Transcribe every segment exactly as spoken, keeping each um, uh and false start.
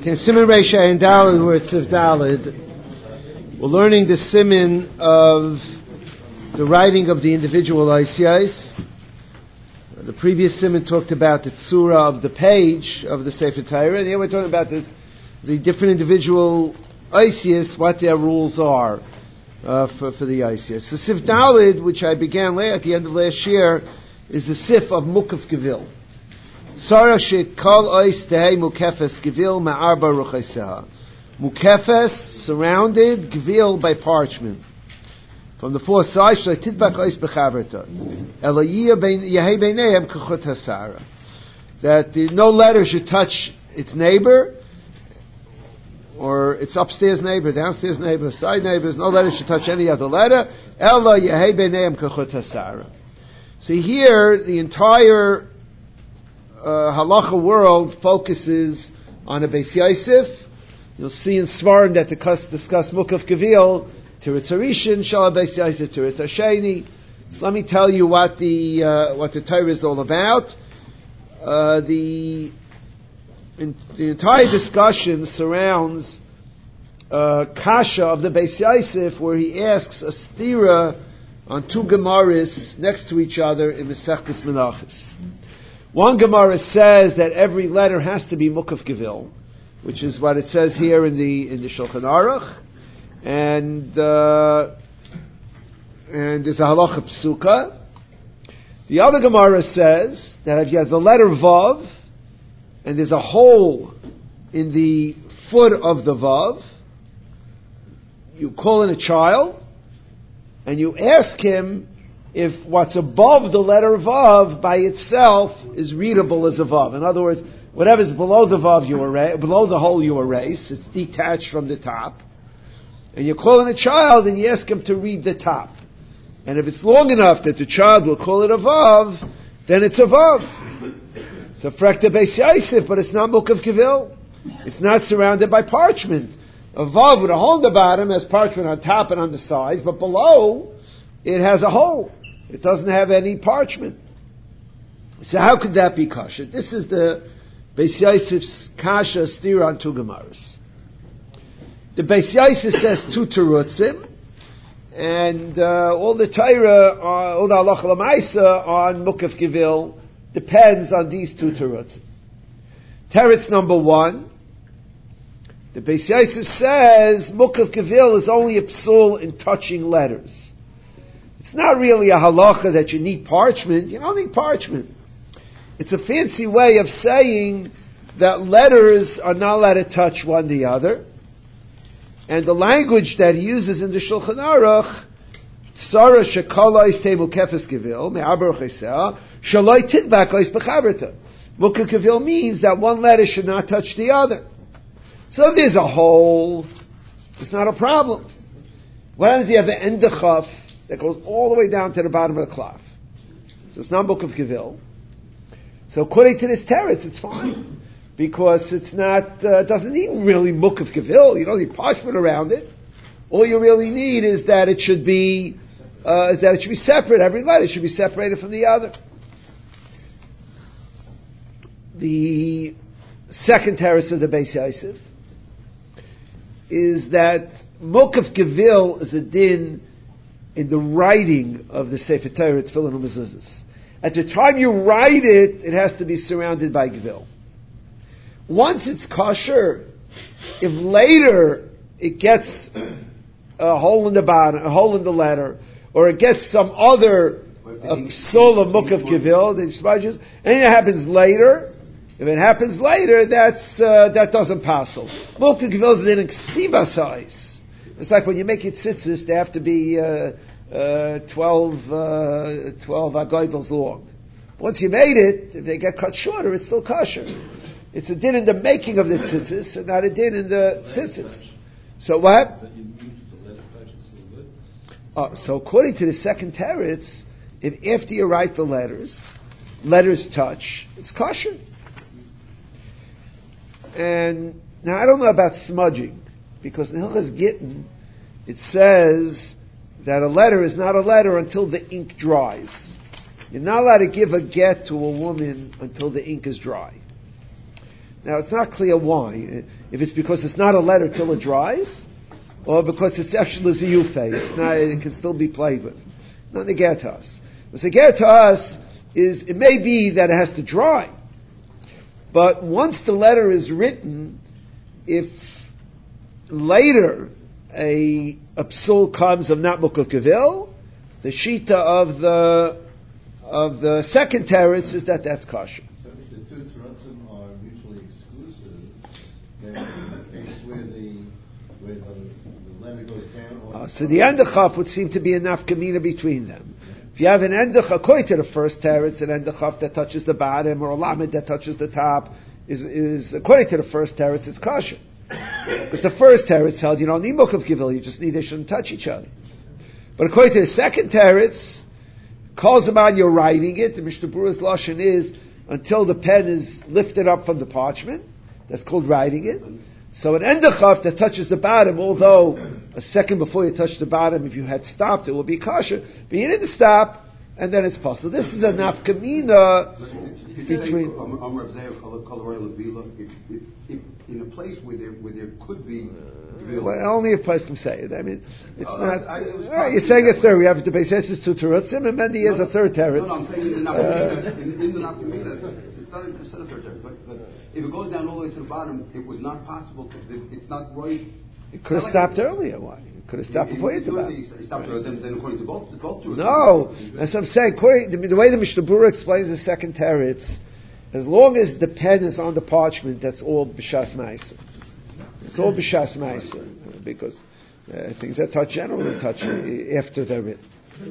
Okay, Siman Reisha and Daled, where it's of Daled. We're learning the Siman of the writing of the individual Isiyais. The previous Siman talked about the Tzura of the page of the Sefer Torah, and here we're talking about the, the different individual Isiyais, what their rules are uh, for, for the Isiyais. The Sif Daled, which I began at the end of last year, is the Sif of Mukaf Gevil. Sara shekal ois tehei mukefes gevil ma'arba ruchaiseha. Mukefes, surrounded, gevil by parchment. From the fourth side, shalai tidbak ois bechaverta. Elayiyah yehei beineihem kachut hasara. That the, no letter should touch its neighbor, or its upstairs neighbor, downstairs neighbor, side neighbors. No letter should touch any other letter. Ela yehei beineihem kachut hasara. See here, the entire Uh, halacha world focuses on a Beis Yosef. You'll see in Svarim that the discuss, discuss Mukaf Gevil, Tiritz Harishin, Shala Beis Yosef, Tiritz Hasheni. So let me tell you what the uh, what the Torah is all about. Uh, the in, the entire discussion surrounds uh, Kasha of the Beis Yosef, where he asks a stira on two Gemaras next to each other in Masechtas Menachos. One Gemara says that every letter has to be Mukaf Gevil, which is what it says here in the in the Shulchan Aruch, and uh, and there's a halacha psuka. The other Gemara says that if you have the letter Vav and there's a hole in the foot of the Vav, you call in a child and you ask him if what's above the letter Vav by itself is readable as a Vav. In other words, whatever's below the Vav you erase, below the hole you erase, it's detached from the top. And you call in a child and you ask him to read the top. And if it's long enough that the child will call it a Vav, then it's a Vav. It's a Frekta Beis Yosef, but it's not Mukaf Gevil. It's not surrounded by parchment. A Vav with a hole in the bottom has parchment on top and on the sides, but below it has a hole. It doesn't have any parchment. So how could that be kasha? This is the Beis Yosef's kasha stira on two Gemaras. The Beis Yosef says two terutzim, and uh, all the Torah, uh, all the halacha l'maisa on Mukaf Gevil depends on these two terutzim. Teretz number one, the Beis Yosef says Mukaf Gevil is only a psul in touching letters. It's not really a halacha that you need parchment. You don't need parchment. It's a fancy way of saying that letters are not allowed to touch one the other. And the language that he uses in the Shulchan Aruch, Tzara shekal ois tehei mukefes gevil, me'arba ruchaiseha, shaloi tidbak ois bechaverta. Mukaf Gevil means that one letter should not touch the other. So if there's a hole, it's not a problem. What happens if you have an endechaf that goes all the way down to the bottom of the cloth? So it's not Mukaf Gevil. So according to this teretz, it's fine. Because it's not, uh, doesn't need really Mukaf Gevil. You don't need parchment around it. All you really need is that it should be, uh, is that it should be separate. Every letter should be separated from the other. The second teretz of the Beis Yosef is that Mukaf Gevil is a din in the writing of the Sefer Torah, Tefillin and Mezuzos. At the time you write it, it has to be surrounded by Gevil. Once it's kosher, if later it gets a hole in the bottom, a hole in the letter, or it gets some other psul of Mukaf Gevil, the smudges, and it happens later, if it happens later, that's uh, that doesn't passel. Mukaf Gevil is in ksiva size. It's like when you make it tzitzis, they have to be uh, uh, twelve, uh, twelve agoidels long. Once you made it, if they get cut shorter, it's still kosher. It's a din in the making of the tzitzis, and not a din in the tzitzis. So what? Uh, so according to the second teretz, if after you write the letters, letters touch, it's kosher. And now I don't know about smudging, because in Hilchos Gittin, it says that a letter is not a letter until the ink dries. You're not allowed to give a get to a woman until the ink is dry. Now, it's not clear why. If it's because it's not a letter till it dries, or because it's actually ziyufe, it's not, it can still be played with. Not neged to us. What's neged to us is, it may be that it has to dry, but once the letter is written, if later a, a psul comes of not mukaf kavil, the shita of the of the second teretz is that that's kosher. So if the two teretzim are mutually exclusive, then in the case where the where the, the letter goes down, or uh, so the endechaf would seem to be enough kamina between them. If you have an endech according to the first teretz, an endechaf that touches the bottom, or a lamed that touches the top, is is according to the first teretz, it's kosher. Because the first teretz held you don't need mukaf givil, you just need they shouldn't touch each other. But according to the second teretz, calls about you're writing it. The Mishnah Berurah's lashon is until the pen is lifted up from the parchment. That's called writing it. So an endechaf that touches the bottom, although a second before you touch the bottom, if you had stopped, it would be kosher. But you didn't stop, and then it's possible. This is a nafkamina between. In a place where there where there could be. Well, only a place can say it. I mean, it's uh, not. I, I, uh, you're saying a third. We have the basis is two terutzim, and then he has a third teretz. No, no, I'm saying in the nafkamina, uh, in, in the nafkamina, it's not it's not a third teretz. But, but if it goes down all the way to the bottom, it was not possible. To, it's not right. It could have stopped like earlier. Why? It could have stopped it, before it, you did that. He stopped right. then, then according to both, to both terutzim. No, that's what I'm saying. According, the, the way the Mishnah Berurah explains the second teretz, as long as the pen is on the parchment, that's all b'shas ma'aser. It's all b'shas ma'aser, because uh, things that touch generally touch after they're written.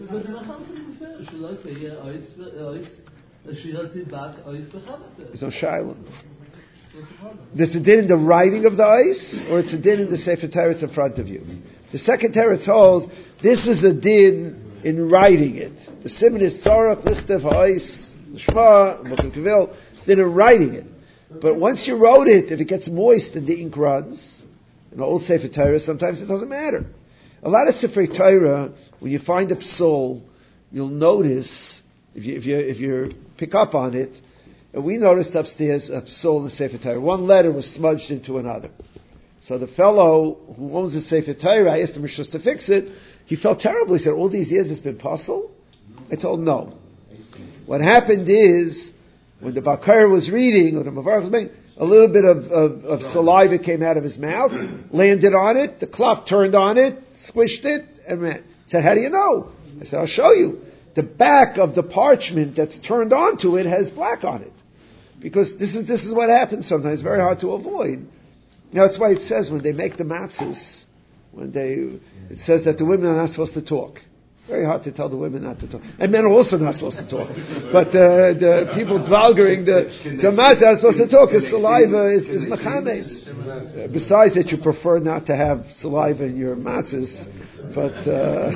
There's no shiloh. There's a din in the writing of the ice, or it's a din in the Sefer Teretz in front of you. The second Teretz holds this is a din in writing it. The siman is tzarach lichtev ha'is l'shma mukaf kavil. It's din in writing it. But once you wrote it, if it gets moist and the ink runs, in the old Sefer Torah, sometimes it doesn't matter. A lot of Sefer Torah, when you find a psul, you'll notice, if you, if you, if you pick up on it, and we noticed upstairs a psul in the Sefer Torah. One letter was smudged into another. So the fellow who owns the Sefer Torah, I asked him just to fix it. He felt terrible. He said, all these years it's been puzzle? I told him, no. What happened is, when the Bakar was reading, or the Mavar was making, a little bit of, of, of saliva came out of his mouth, landed on it, the cloth turned on it, squished it, and ran. He said, how do you know? I said, I'll show you. The back of the parchment that's turned onto it has black on it. Because this is this is what happens sometimes, very hard to avoid. Now, that's why it says when they make the matzahs, when they, it says that the women are not supposed to talk. Very hard to tell the women not to talk. And men are also not supposed to talk. But uh, the people dvalgering the, the matzah are supposed to talk, because saliva is, is mechamed. Uh, besides that, you prefer not to have saliva in your matzahs. But, uh,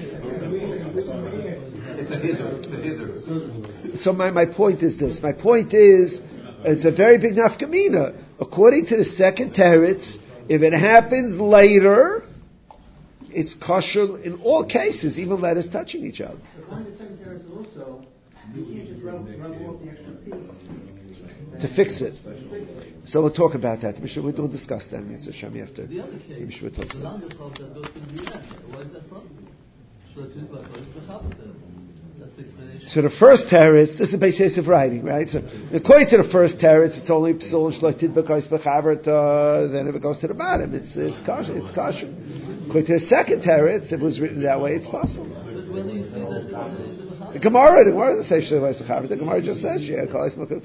so my, my point is this. My point is, it's a very big nafkamina. According to the second teretz, if it happens later, it's kosher in all cases, even letters touching each other. To fix it. So we'll talk about that. We'll, we'll discuss that. It's a shami after. The other case, the landechov that goes to the why is that problem? So the first teretz, this is the basis of writing, right? So according to the first teretz, it's only psul shloitid because bechavert. Then if it goes to the bottom, it's it's kosher. It's kosher. According to the second teretz, if it was written that way, it's possible. But where do you see that? The Gemara, the Gemara doesn't say shloitid bechavert. The Gemara just says yeah, kol ismakuk.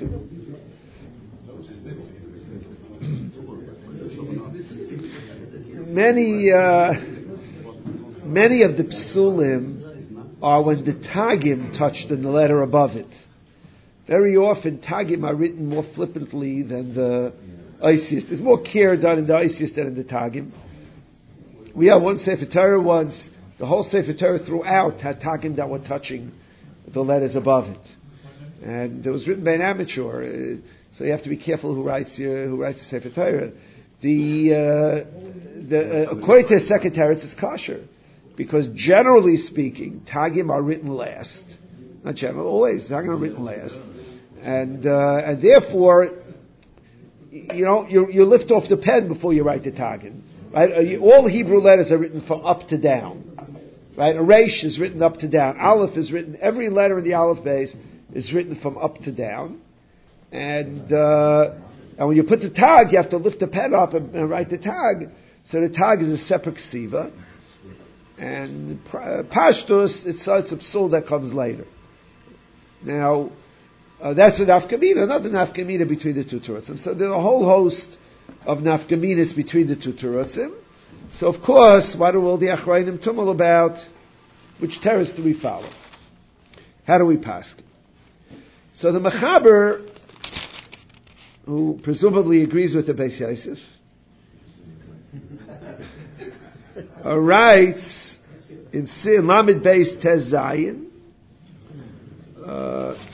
Many uh, many of the psulim are when the tagim touched in the letter above it. Very often, tagim are written more flippantly than the Isis. There's more care done in the Isis than in the tagim. We had one Sefer Torah once, the whole Sefer Torah throughout had tagim that were touching the letters above it. And it was written by an amateur, uh, so you have to be careful who writes uh, who writes the Sefer Torah. The, uh, the, uh, according to the second Torah, it's kosher. Because generally speaking, tagim are written last. Not generally, always. Tagim are written last. And, uh, and therefore, you know, you, you lift off the pen before you write the Targum. Right? Uh, you, all Hebrew letters are written from up to down. Right? A resh is written up to down. Aleph is written, every letter in the Aleph base is written from up to down. And, uh, and when you put the tag, you have to lift the pen up and, and write the tag. So the tag is a separate ksiva. And uh, Pashtus, it's, it's a psul that comes later. Now, uh, that's a nafkamina, not the nafkamina between the two terutzim. So there's a whole host of nafkaminas between the two terutzim. So of course, what do all the achrayim tumul about? Which teretz do we follow? How do we pass? So the Mechaber, who presumably agrees with the Beis Yosef, uh, writes in Sin Lamed Beis Tez Zayin. Uh,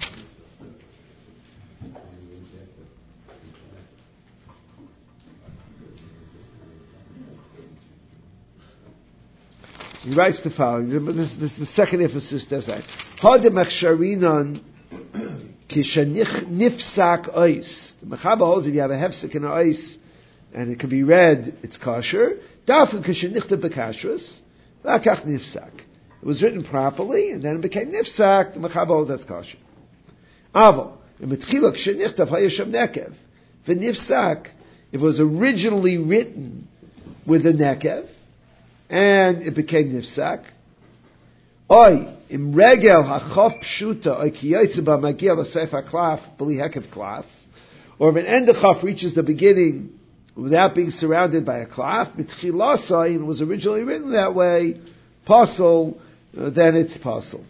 he writes the following. This, this is the second emphasis. Hadem Machsharinon Kishanich Nifsak Ois. The Mechaber holds if you have a hefsek in an ois and it can be read, it's kosher. Dafin Kishanichta Bekashrus. Vakach Nifsak. It was written properly, and then it became nifsak. The Mechaber holds that's kosher. Avo, in Mitchila Kshenichtav Hayasham Nekev, the nifsak, if it was originally written with a nekev, and it became nifsak. Oy, im regel hachof pshuta, oy ki yotze ba magia l'seif haklaf, b'li hekev klaf, or if an end of chaf reaches the beginning without being surrounded by a klaf, mitchilasai, and it was originally written that way, pasul, uh, then it's pasul.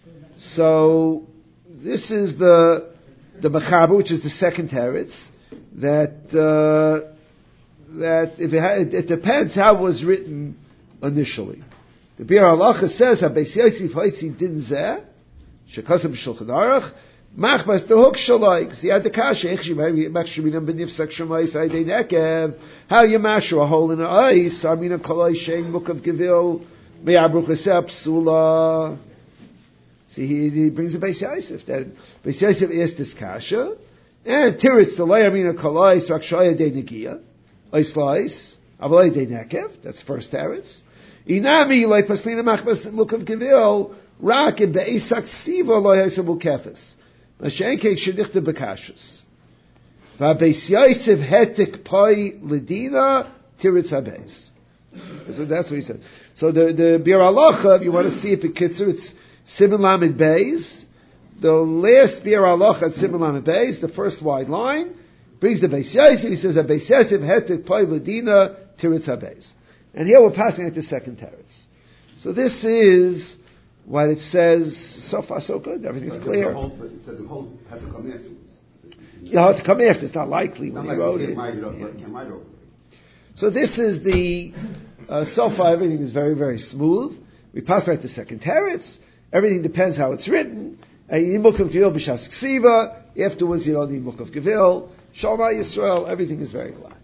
So, this is the the Mechaber, which is the second teretz, that uh, that if it, ha- it depends how it was written initially. The Bir Halacha says, "Beis Yosef Haitzi Din Zeh Shekasem B'Shulchan Aruch Machmas Tehuk Shalai." Because he had the kasha, Machsheminim B'Nifsak Shemais Aydei Nekev. How you masher a hole in the ice? Armina Kolai Shein Mukav Gevil Me'Abruch Esep Psula. See, he, he brings a Beis Yosef. That Beis Yosef asked this kasha, and Tiritz the Lay Armina Kolai Srakshaya De Negia Oislois Avalei De Nekev. That's first teretz. Inami like paslina machmas mukav gevil rakim beisak siva lo yasabu kefes. Mashenke shedichte bekashus. Va Beis Yosef hetik poi ledina tiritz habeis. So that's what he said. So the the Bir Halacha, if you want to see it bekitzer, it's Siman Lamed Beis. The last Bir Halacha at Siman Lamed Beis, the first wide line, brings the Beis Yosef. He says that Beis Yosef hetik poi ledina tiritz habeis. And here we're passing at the second teretz. So this is what it says. So far, so good. Everything's clear. The whole, it said the whole had to come afterwards. You have to come after. It's not likely It's when not he like wrote you it. can't write it up, Yeah. but can't write over it. So this is the. Uh, so far, everything is very, very smooth. We pass right to second teretz. Everything depends how it's written. Uh, you need mukhav gevil b'shas ksiva. Afterwards, you don't need mukhav gevil. Shalom Yisrael. Everything is very glad.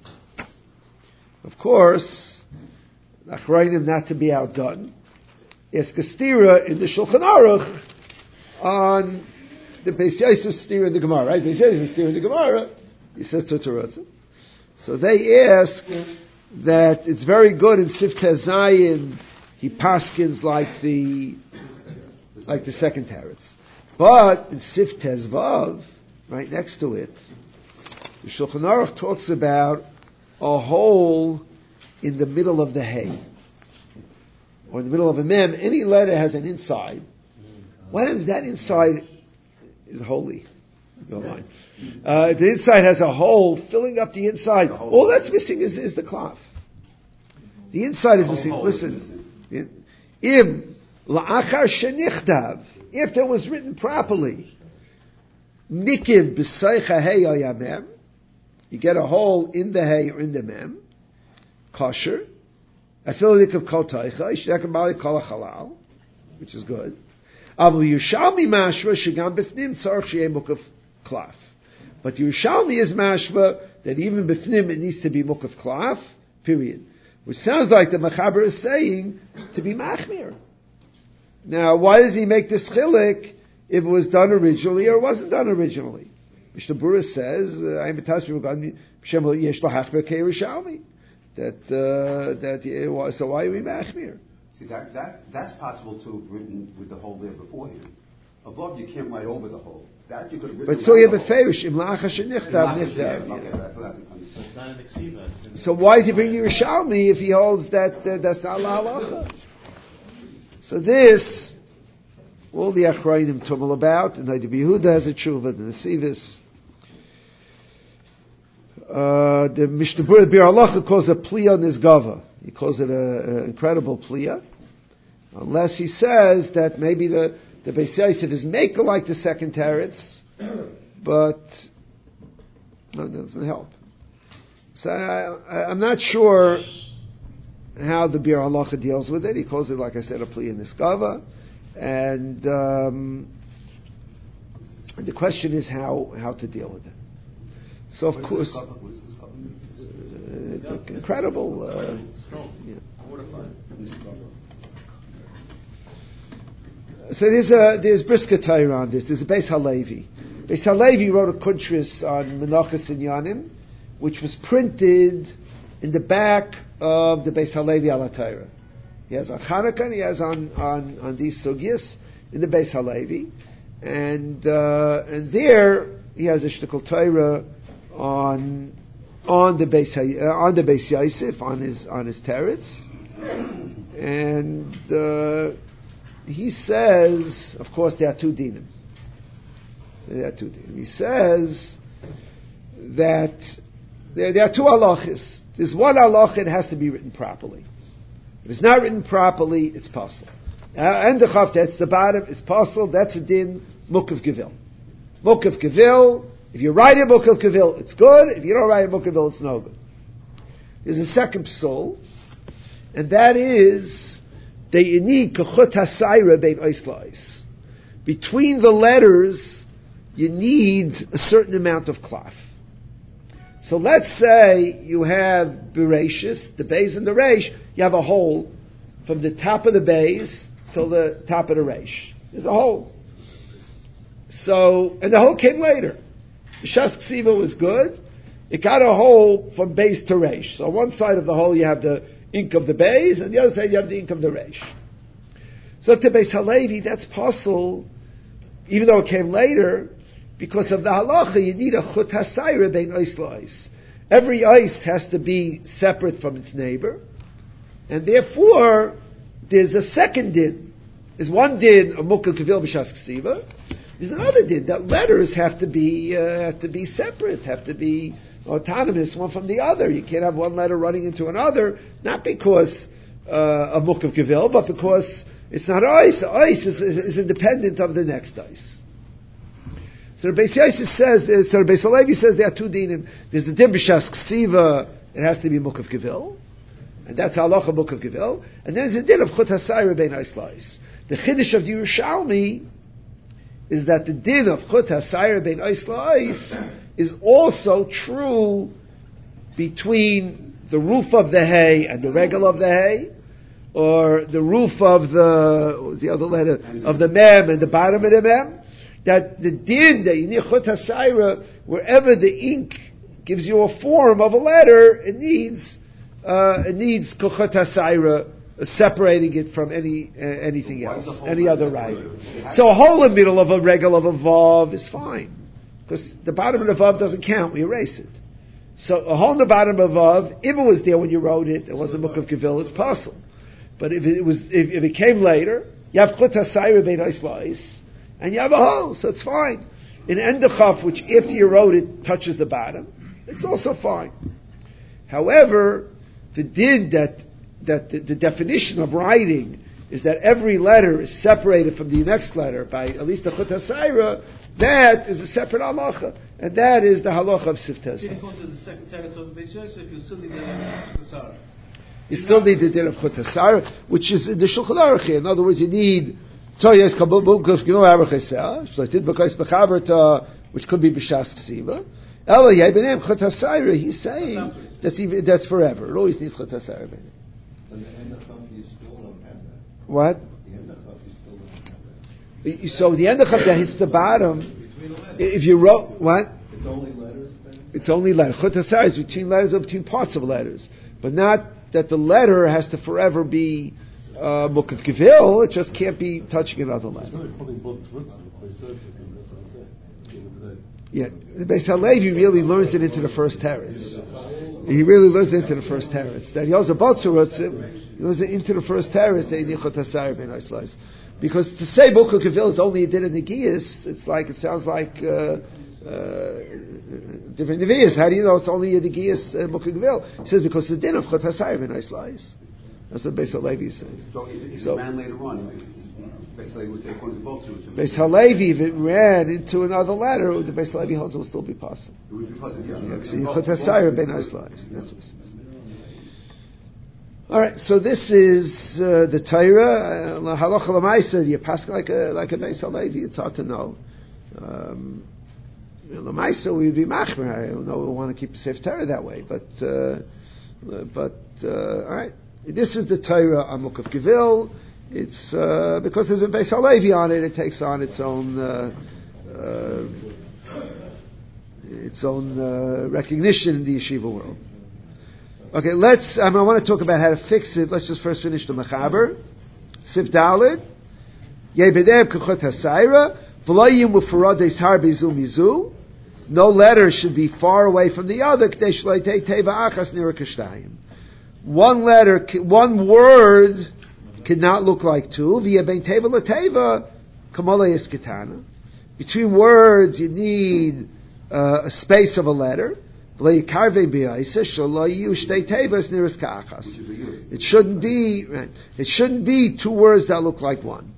Of course. Achrayim not to be outdone. Ask a stira in the Shulchan Aruch on the Beis Yosef stira in the Gemara, right? Beis Yosef stira in the Gemara, he says to Terutzim. So they ask that it's very good in Sifteh Zayin, he paskins like the like the second teretz, but in Sifteh Zvav, right next to it, the Shulchan Aruch talks about a hole in the middle of the hay, or in the middle of a mem. Any letter has an inside. What happens? That inside is holy. No mind. Uh, the inside has a hole filling up the inside. All that's missing is, is the cloth. The inside is missing. Listen, im la'achar shenichtav, if it was written properly, nikiv b'seicha hay ayamem, you get a hole in the hay or in the mem. Kosher. I feel like of kol taicha. Yishakabali kol halal, which is good. Avu Yerushalmi mashva shegam b'fnim tzarich sheyeh mukav klaf. But Yerushalmi is mashva that even b'fnim it needs to be mukav klaf. Period. Which sounds like the Mechaber is saying to be machmir. Now, why does he make this chilik if it was done originally or wasn't done originally? Mishnah Berurah says, "I'm betasmi regarding Shem yesh lahachmir keirushalmi." That uh, that so why are we machmir? See that that that's possible to have written with the hole there beforehand. Above you can't write over the hole. That you could have written. But so you have around a the hole. feirush im lachash nichtav nichtav. Okay, that's what I understood. It's not an exiva. It's an- So why is he bringing Yerushalmi if he holds that uh, that's not la halacha? So this, all the Achrayim tumble about, and Rabbi Yehuda has a tshuva, the Nesivis. Uh, the Mishnah Berurah Bir Halacha calls it pliya nisgava. He calls it an incredible pliya, unless he says that maybe the the Beis Yosef is maker like the second teretz, but no, that doesn't help. So I, I, I'm not sure how the Bir Halacha deals with it. He calls it, like I said, a pliya nisgava, and um, the question is how how to deal with it. So of What is course, this cover? What is this cover? uh, incredible. Uh, yeah. So there's a there's brisker Torah on this. There's a Beis Halevi. Beis Halevi wrote a kuntris on Menachos and Yanim, which was printed in the back of the Beis Halevi al Torah. He has on Chanukah and he has on on, on these sugyas in the Beis Halevi, and uh, and there he has a shtickle Torah on on the Beis uh, on the Beis Yosef on his on his teretz, and uh, he says, of course, there are two dinim. So there are two dinim. He says that there, there are two halachas. There's one halacha, it has to be written properly. If it's not written properly, it's possible. Uh, and the chav, that's the bottom, it's possible. That's a din mukav gevil. Mukav gevil. If you write a mukav gevil, it's good. If you don't write a mukav gevil, it's no good. There's a second psul, and that is that you need kachut hasayra bein oislais. Between the letters, you need a certain amount of cloth. So let's say you have bereshis, the beis and the reish, you have a hole from the top of the beis till the top of the reish. There's a hole. So, and the hole came later. The Shas Ksiva was good. It got a hole from beis to reish. So on one side of the hole you have the ink of the beis, and the other side you have the ink of the reish. So to Beis Halevi, that's possible, even though it came later, because of the halacha, you need a chut hasayra bein ois la'ois. Every ice has to be separate from its neighbor, and therefore, there's a second din. There's one din, a mukha kavil b'shas ksiva. There's another din, that letters have to be, uh, have to be separate, have to be autonomous one from the other. You can't have one letter running into another, not because uh, of mukha kavil, but because it's not ice. Ice is, is, is independent of the next ice. So the Beis Yosef says, so the Beis Halevi says there are two dinim. There's a din b'shas ksiva, it has to be mukav gevil, and that's halacha mukav gevil. And then there's a din of chut hasayra bein ois la'ois. The chiddush of the Yerushalmi is that the din of chut hasayra bein ois la'ois is also true between the roof of the hay and the regel of the hay, or the roof of the, what was the other letter, of the mem and the bottom of the mem. That the din that you need chut hasayra, wherever the ink gives you a form of a letter, it needs uh, it needs chut hasayra, uh, separating it from any uh, anything else, any other writing. So a hole in the middle of a regel of a vav is fine, because the bottom of the vav doesn't count. We erase it. So a hole in the bottom of a vav, if it was there when you wrote it, it wasn't mukav gevil, it's possible. But if it was, if, if it came later, you have chut hasayra bein ois la'ois, and you have a hole, so it's fine. In endechaf, which after you wrote it touches the bottom, it's also fine. However, the din that that the, the definition of writing is that every letter is separated from the next letter by at least a chut hasayra, that is a separate halacha, and that is the halacha of siftah. If you go to the second teretz of the Beis Yosef, you still need the Chasara. You still need the din of chut hasayra, which is in the Shulchan Aruch. In other words, you need which could be b'shas ksiva. He's saying that's even, that's forever. It always needs chut hasayra. And the end of chaf, you still don't have that. What? The end of chaf, you still don't have that. So the end of chaf that hits the bottom. If you wrote what? It's only letters then? It's only letters. Chut hasayra is between letters or between parts of letters, but not that the letter has to forever be uh, mukaf gevil. It just can't be touching another letter. Yeah, the Beis Halevi really learns it into the first teretz. He really learns it into the first teretz. That he also both surahs, he learns it into the first teretz. That he chut hasayra ben slice. Because to say mukaf gevil is only a din of negiyas, it's like it sounds like. Uh, Uh, different nevias. How do you know it's only a negiyas uh, mukaf gevil? He says because the din of chut hasayra ben slice. That's what Beis Halevi is saying. So if, if so, it ran later on, Beis Halevi would say according to both surahs. Beis Halevi, if it ran into another letter, the Beis Halevi holds it will still be possible. It would be possible. Yeah. Yeah, chut hasayra ben slice. That's what it says. All right, so this is uh, the Torah. Halacha l'maisa, you pass like a like a Beis Halevi. It's hard to know. Um, L'maisa, we would be machmer. I don't know. We want to keep the Sefer Torah that way, but uh, but uh, all right. This is the Torah on mukaf gevil. It's uh, because there's a Beis Halevi on it. It takes on its own uh, uh, its own uh, recognition in the yeshiva world. Okay, let's. Um, I want to talk about how to fix it. Let's just first finish the mechaber. Sif Dalid. Yebedem kachot hasayra. V'loyim u'farades har bezu mizu. No letter should be far away from the other. One letter, one word cannot look like two. Between words, you need uh, a space of a letter. It shouldn't be. It shouldn't be two words that look like one.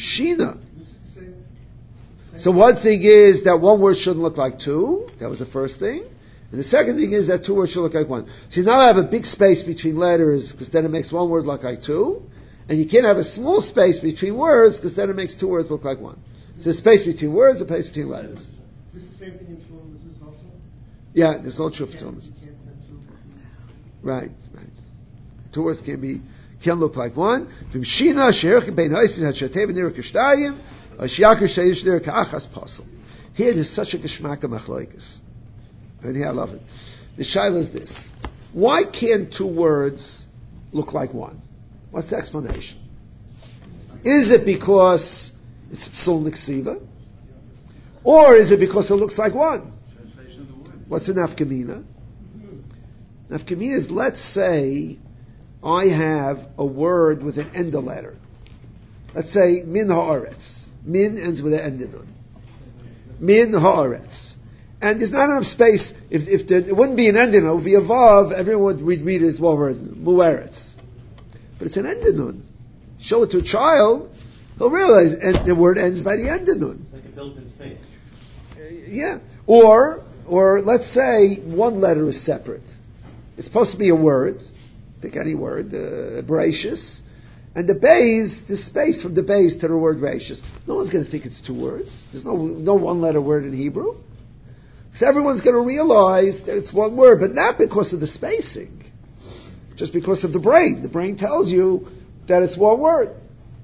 So one thing is that one word shouldn't look like two. That was the first thing. And the second thing is that two words should look like one. So now I have a big space between letters because then it makes one word look like two. And you can't have a small space between words because then it makes two words look like one. So a space between words, a space between letters. Is this the same thing in Tefillin as this also? Yeah, this is all true for Tefillin. Right, right. Two words can be, can look like one. Here there's such a geschmack of machlokes. And here I love it. The shaila is this: why can't two words look like one? What's the explanation? Is it because it's psul niksiva, or is it because it looks like one? What's the nafkamina? Nafkamina is, let's say I have a word with an enda letter. Let's say min haaretz. Min ends with an endinun. Min haaretz. And there's not enough space. If, if there, it wouldn't be an endinun, it would be a vav, everyone would read it as one word, mueretz. But it's an endinun. Show it to a child, he'll realize and the word ends by the endinun. Like a built-in space. Uh, yeah. Or, or let's say one letter is separate. It's supposed to be a word. Pick any word. Uh, Bereshis. And the bays, the space from the bays to the word rashis. No one's going to think it's two words. There's no no one letter word in Hebrew. So everyone's going to realize that it's one word, but not because of the spacing. Just because of the brain. The brain tells you that it's one word.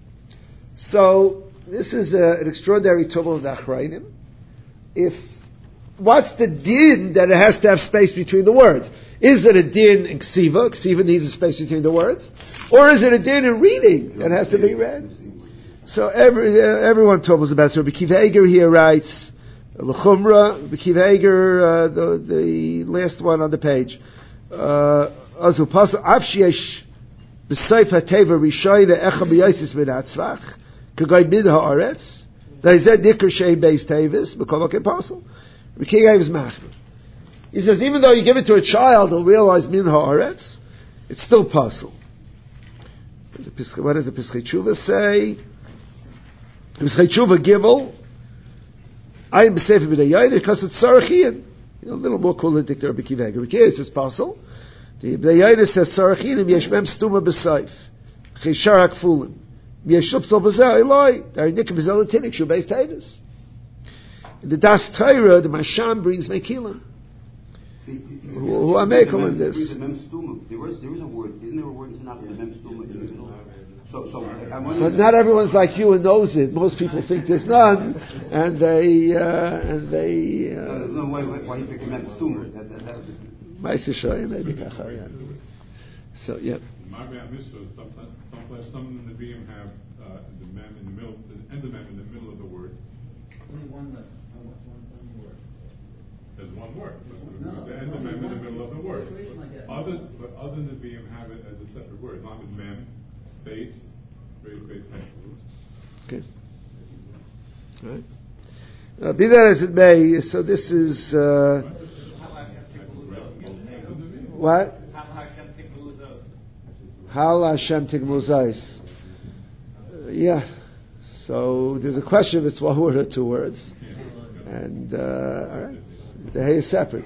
So this is a, an extraordinary trouble of the Achrayim. If what's the din that it has to have space between the words? Is it a din in ksiva? Ksiva needs a space between the words. Or is it a din in reading that has to be read? So every, uh, everyone talks about it. So Rabbi Akiva Eiger here writes, L'chumra, Rabbi Akiva Eiger, uh, the, the last one on the page. Azu pasuk, Avshiesh b'seif ha'teva rishoyne echa b'yosis min ha'tzvach, k'goy min ha'aretz, da'izeh dikr shei beis tevis, b'kol ha'kei pasuk. Rabbi Akiva Eiger is machmir. He says, even though you give it to a child, he'll realize min ha'aretz, it's still pasuk. What does the Pischei Tshuva say? Pischei Tshuva Gimel. I am b'sefer b'dayayin because it's sarachian. You know, a little more cool than Dictor Rabbi Akiva Eiger. Here it says pasal. The b'dayayin says sarachian and yesh mem stuma b'seif. Cheshar hakfulim. Yesh shupsal b'zeh eloi. Dari nikah b'zeh l'tinik shu beis tevis. In the Das Torah, the Masham brings Mekilim. Who are making in this? There is, there is a word, isn't there a word in Tanakh, the mem stuma in the middle? So So, so I'm But wondering. not everyone's like you and knows it. Most people think there's none, and they uh, and they. Uh, no, why, why, why he picked him at the tumor? That, that, that, Ma'aser Shoyim, maybe kacha, yeah. So yeah. Maybe I missed it. Sometimes, sometimes some of the Nevi'im have uh, the mem in the middle, and the mem in the middle of the word. Only one left. One, one, one word. There's one word. No, the end of mem in the middle of the word. Like that. Other, but other Nevi'im have it as a separate word. Not with mem, space, very space. Okay. All right. Uh, be that as it may, so this is uh, what? Hal Hashem Tigmuzais. Uh, yeah. So there's a question if it's one word or two words, and uh, all right, the hay is separate.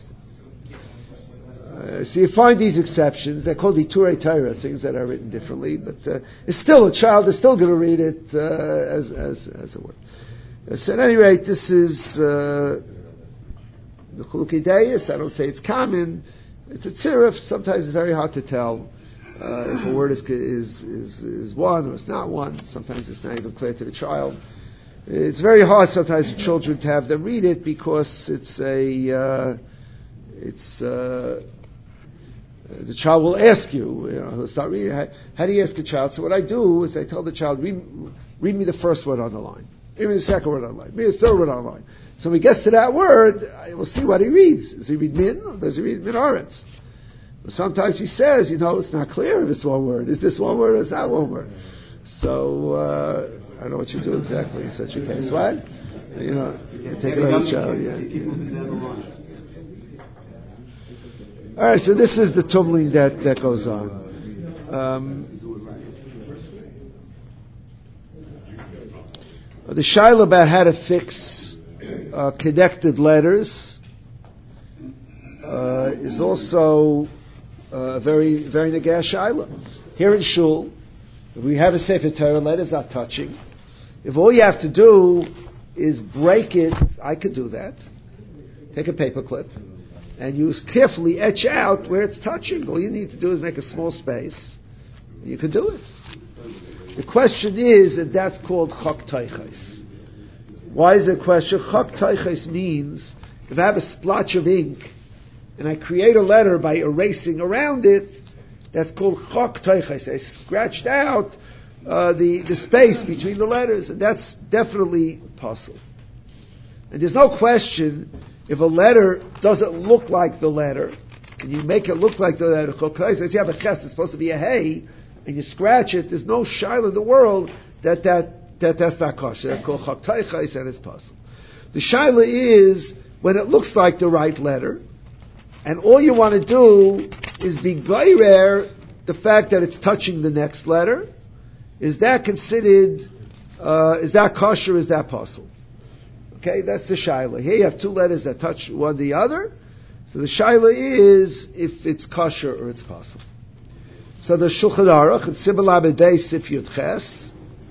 Uh, so you find these exceptions. They're called Iturei Torah, things that are written differently, but uh, it's still a child is still going to read it uh, as as as a word. Uh, so at any rate, this is uh, the Chulukei Deis. I don't say it's common. It's a tziruf. Sometimes it's very hard to tell uh, if a word is, is is is one or it's not one. Sometimes it's not even clear to the child. It's very hard sometimes for children to have them read it because it's a uh, it's. Uh, The child will ask you, you know, he'll start reading. How, how do you ask a child? So what I do is I tell the child, read, read me the first word on the line. Read me the second word on the line. Read me the third word on the line. So when he gets to that word, I will see what he reads. Does he read min or does he read min aretz? Sometimes he says, you know, it's not clear if it's one word. Is this one word or is that one word? So, uh, I don't know what you do exactly in such a case. What? You know, you take it on the child, yeah. yeah. All right, so this is the tumbling that, that goes on. Um, the shaila about how to fix uh, connected letters uh, is also a uh, very very negah shaila. Here in shul, if we have a sefer Torah, letters are touching. If all you have to do is break it, I could do that. Take a paper clip. And you carefully etch out where it's touching. All you need to do is make a small space. You can do it. The question is if that's called chok teiches. Why is the question? Chok teiches means if I have a splotch of ink and I create a letter by erasing around it, that's called chok teiches. I scratched out uh, the, the space between the letters, and that's definitely possible. And there's no question. If a letter doesn't look like the letter, and you make it look like the letter, if you have a ches, it's supposed to be a hey, and you scratch it, there's no shaila in the world that, that, that that's not kosher. That's called chok teiches, and it's possible. The shaila is when it looks like the right letter, and all you want to do is be geirer the fact that it's touching the next letter. Is that considered? Uh, is that kosher? Is that possible? Okay, that's the shaila. Here you have two letters that touch one the other. So the shaila is if it's kosher or it's possible. So the Shulchan Aruch in Siman Lamed Beis Sif Yud Ches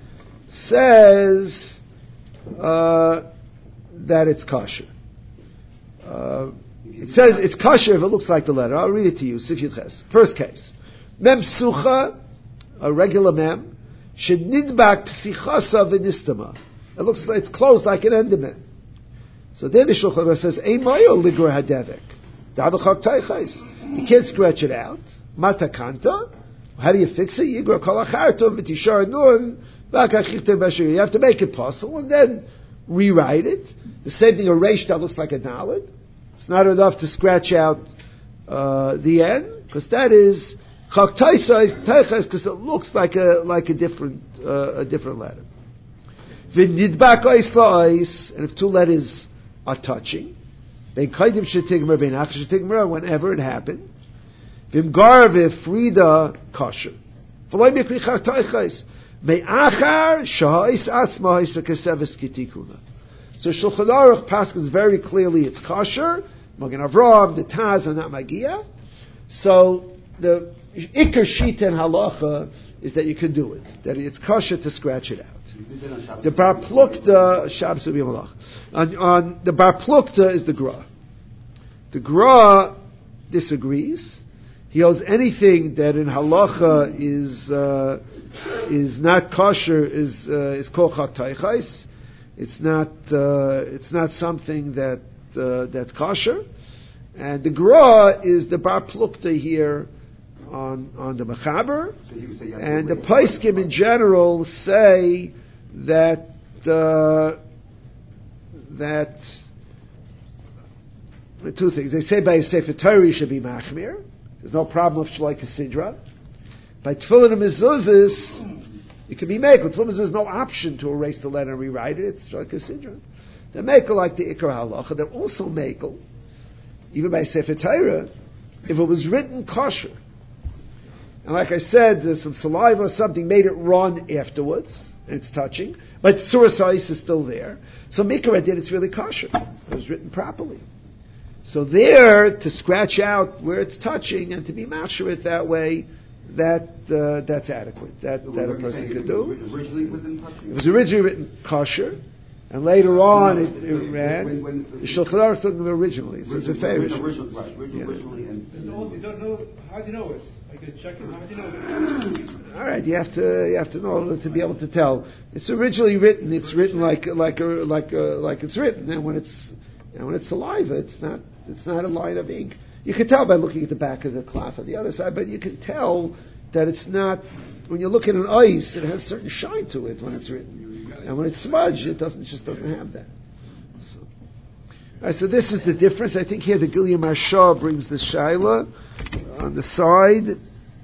says uh, that it's kosher. Uh, it says it's kosher if it looks like the letter. I'll read it to you. Sif Yud Ches. First case. Mem Sucha, a regular mem, should nidbak psichasa v'nistama. It looks like it's closed like an endement. So then the Shulchan Aruch says, "Eimayo ligor hadevek." You can't scratch it out. Matakanta. How do you fix it? Yigor kol acharto v'tishar nun v'akachich b'ashir. You have to make it possible and then rewrite it. The same thing. A reish that looks like a daled. It's not enough to scratch out uh, the end because that is chak teiches because it looks like a like a different uh, a different letter. V'nidbak ois la'ois, and if two letters are touching, then kaidim shetigmer, ben ach shetigmer, whenever it happened. V'mgar v'frida kosher. V'loy mikri chak teiches. Me'achar sha'ois atzma ha'isa keseves kitikuna. So Shulchan Aruch paskins very clearly it's kosher. Magen Avraham, the Taz are not magia. So the ikar shita and halacha is that you can do it. That it's kosher to scratch it out. The Bar Plukta, Shabbos will be malach. On, on the Bar Plukta is the Gra. The Gra disagrees. He holds anything that in halacha is uh, is not kosher is uh, is kol chak taichais. It's not uh, it's not something that uh, that's kosher. And the Gra is the bar plukta here on on the Mechaber, So and the Paiskim in general say that uh, that two things. They say by a Sefer Torah you should be machmir. There's no problem with Shalai Kasidra. By Tefillin and Mezuzahs, it can be Mekel. Tefillin and Mezuzah, there's no option to erase the letter and rewrite it. It's Shalai Kasidra. They're Mekel like the Ikar Halacha. They're also Mekel, even by Sefer Torah, if it was written kosher. And like I said, there's some saliva or something made it run afterwards, and it's touching, but Surah Sais is still there. So Mikra did, it's really kosher. It was written properly. So there, to scratch out where it's touching and to be masher it that way, that uh, that's adequate. That, So that a we're person saying could it do. was Originally within touching? It was originally written kosher, and later on No, it, it when- ran. when- when- The Shulchan Aruch took them originally. So it's a Originally, favorite. originally, right, written Yeah. originally and. And also, you don't know, how do you know it? I could check it, how do you know it? All right, you have to you have to know to be able to tell. It's originally written. It's written like like a, like a, like it's written, and when it's and when it's saliva, it's not it's not a line of ink. You can tell by looking at the back of the cloth on the other side, but you can tell that it's not. When you look at an ice, it has a certain shine to it when it's written, and when it's smudged, it doesn't it just doesn't have that. So, all right, so this is the difference. I think here the Gilya Marsha brings the shaila on the side.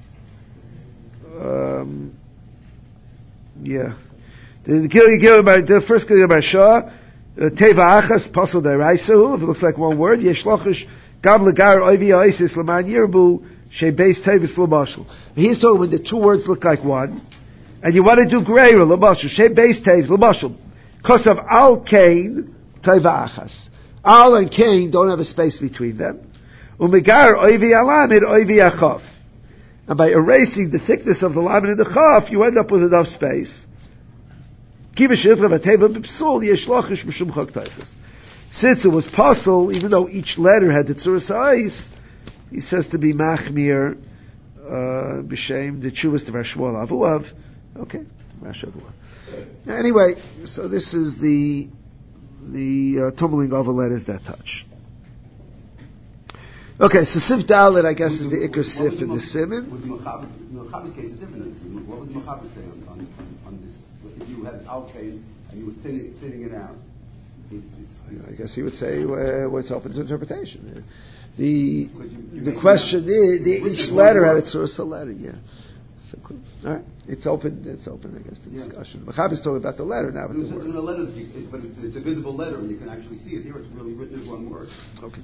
Um, yeah, the Gilya Gilya the first Gilya Marsha Teva Achas Pasal Deraisahu. If it looks like one word, Yeshlochish Gam Legar Oivi Oisis Laman Yirbu She Beis Tevis Labashal. He's talking when the two words look like one, and you want to do greater Labashal She Beis Tevis Labashal. Because of Al Kain Teva Achas. Al and Kain don't have a space between them. Umegar Oivi Alamid Oivi Achaf. And by erasing the thickness of the lamed and the chaf, you end up with enough space. Since it was possible, even though each letter had the tzuras ha'is, he says to be machmir b'shem the chuvas of Shmuel Avuav. Okay, anyway, so this is the the uh, tumbling over letters that touch. Okay, so Sif Dalit, I guess, is the Iker Sif in the Siman. With the Mechaber's case, it's different. What would the Mechaber say on, on, on, on this? If you had Al Kain and you were thinning, thinning it out, it's, it's, I guess he would say uh, well, it's open to interpretation. The you, you the question is, the, each letter had its source of letter, yeah. So cool. All right, it's open. It's open, I guess, to discussion. Yeah. Mechaber is talking about the letter now, but the word. In a letter, but it's, it's a visible letter, and you can actually see it. Here, it's really written as one word. Okay.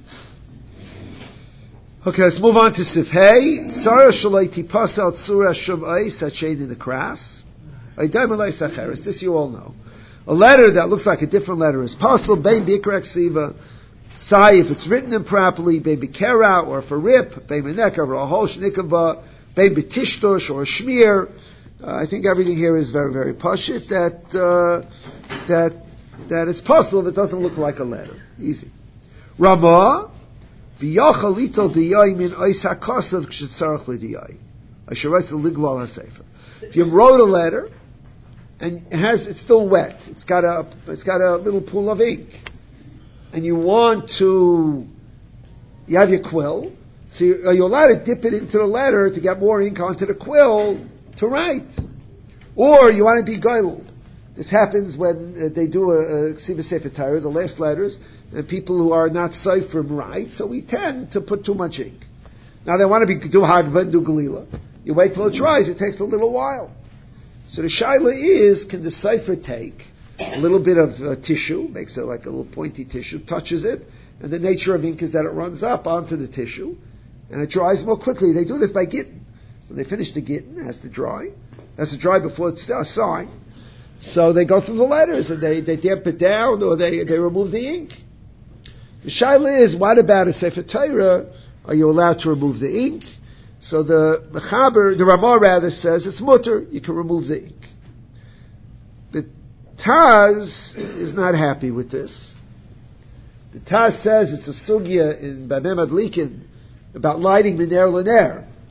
Okay, let's move on to Sif Hey. Sarah Shalai Tipasal Tzura Shum Eis Hachain in the Kras. This you all know. A letter that looks like a different letter is possible. Bein Bikrak Siva. Sai, if it's written improperly, Bein Bikera, or for Rip, Bein Meneka, or a Hosh Nikava, Bein Betishtosh, or a Shmir. Uh, I think everything here is very, very pashit, that, uh, that, that it's possible if it doesn't look like a letter. Easy. Ramah, I should write the liglal hasefer. If you wrote a letter and it has, it's still wet, it's got a, it's got a little pool of ink, and you want to, you have your quill, so you, are you allowed to dip it into the letter to get more ink onto the quill to write, or you want to be goyled. This happens when uh, they do a, a Ksiva Sefer Torah, the last letters, and people who are not Seifrim write, so we tend to put too much ink. Now they want to be do Hagva and do Galila. You wait till it dries, it takes a little while. So the shaila is, can the Sefer take a little bit of uh, tissue, makes it like a little pointy tissue, touches it, and the nature of ink is that it runs up onto the tissue, and it dries more quickly. They do this by gittin. When they finish the gittin, it has to dry. It has to dry before it's uh, signed. So they go through the letters and they, they damp it down or they, they remove the ink. The shaila is, what about a Sefer Torah? Are you allowed to remove the ink? So the Mechaber, the Ramah rather says it's mutter, you can remove the ink. The Taz is not happy with this. The Taz says it's a sugya in Bameh Madlikin about lighting Miner L'Ner.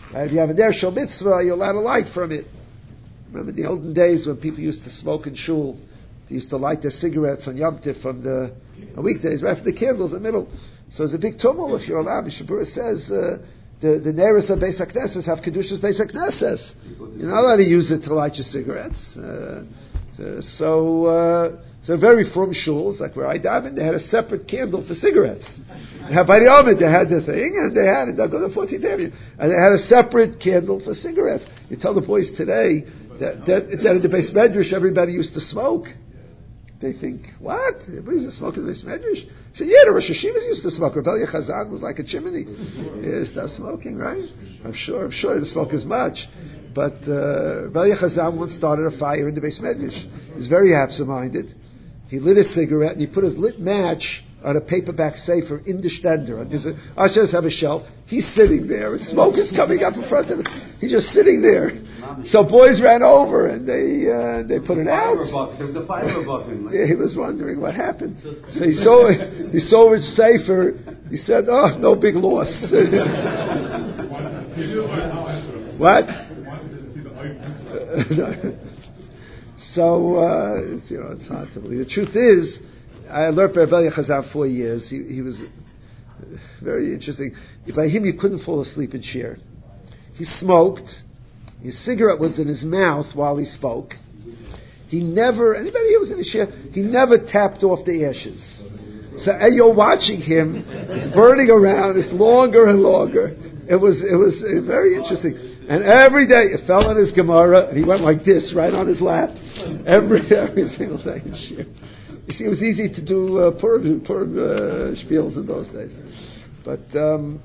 Right? If you have a ner shel mitzvah, you're allowed to light from it. Remember the olden days when people used to smoke in shul, they used to light their cigarettes on Yom Tif from the on weekdays, right from the candles in the middle. So it's a big tumult if you're allowed. Mishabura says uh, the the neris of Beis HaKnesses have kedushas Beis HaKnesses. You're not allowed to use it to light your cigarettes. Uh, so uh, so very frum shuls, like where I davened, they had a separate candle for cigarettes. They had by the oven, they had the thing, and they had it. They'll go to fourteenth Avenue, and they had a separate candle for cigarettes. You tell the boys today that that, that in the Beis Medrash everybody used to smoke. They think, what? Everybody's used to smoke in the Beis Medrash? So yeah, the Rosh Hashivas used to smoke. Rebbe Chazan was like a chimney. He stopped smoking, right? I'm sure, I'm sure he didn't smoke as much. But uh, Rebbe Chazan once started a fire in the Beis Medrash. He was very absent-minded. He lit a cigarette and he put his lit match on a paperback safer in the stender. Ushers have a shelf. He's sitting there, and smoke is coming up in front of him. He's just sitting there. So boys ran over and they uh, they put it out. There was a fire above him. Yeah, he was wondering what happened. So he saw it. He saw it safer. He said, "Oh, no big loss." What? So uh, it's, you know, it's hard to believe. The truth is, I learned by Rebbe Chazan four years. He, he was very interesting. By him, you couldn't fall asleep in shir. He smoked. His cigarette was in his mouth while he spoke. He never, anybody who was in a shir, he never tapped off the ashes. So and you're watching him, it's burning around, it's longer and longer. It was, it was uh, very interesting. And every day, it fell on his Gemara, and he went like this, right on his lap, every every single day in shir. You see, it was easy to do uh, Purim, Purim uh, spiels in those days. But, um,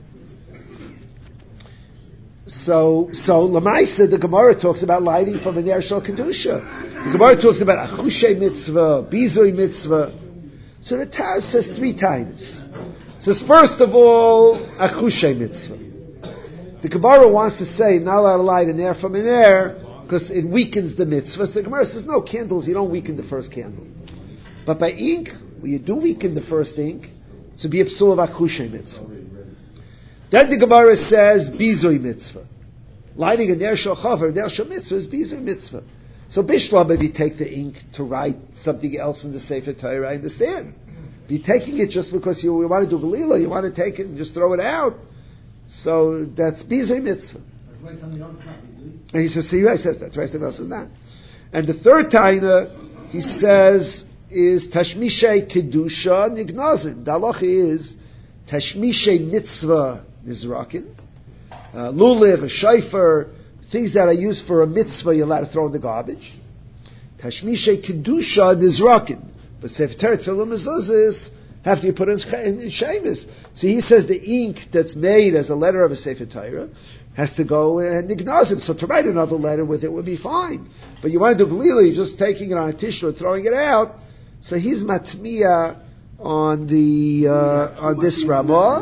So, so Lamaisa, the Gemara talks about lighting from a ner shel kedusha. The Gemara talks about achushay mitzvah, bizui mitzvah. So the Taz says three times. Says first of all, achushay mitzvah. The Gemara wants to say not allowed to light a ner from a ner because it weakens the mitzvah. So the Gemara says no, candles you don't weaken the first candle, but by ink, well, you do weaken the first ink. So be a psul of achushay mitzvah. Then the Gemara says bizui mitzvah. Lighting a ner shel chaver, ner shel mitzvah is bizui mitzvah. So bishlam, if you take the ink to write something else in the Sefer Torah, I understand. If you're taking it just because you, you want to do galila, you want to take it and just throw it out. So that's bizui mitzvah. And he says, see, he says that. Right, else is not. And the third taina, he says, is tashmishay kedusha nignazim. The halacha is tashmishay mitzvah nizrakin. Uh, luliv, a shayfer, things that are used for a mitzvah, you're allowed to throw in the garbage. Tashmishay kedusha nizrakin. But sefer Torah tefillah mezuzahs have to be put in, in, in shemis. So he says the ink that's made as a letter of a sefer Torah has to go and nignazim. So to write another letter with it would be fine. But you want to do galila, you're just taking it on a tissue and throwing it out. So he's matmiya on the uh, on this Ramah.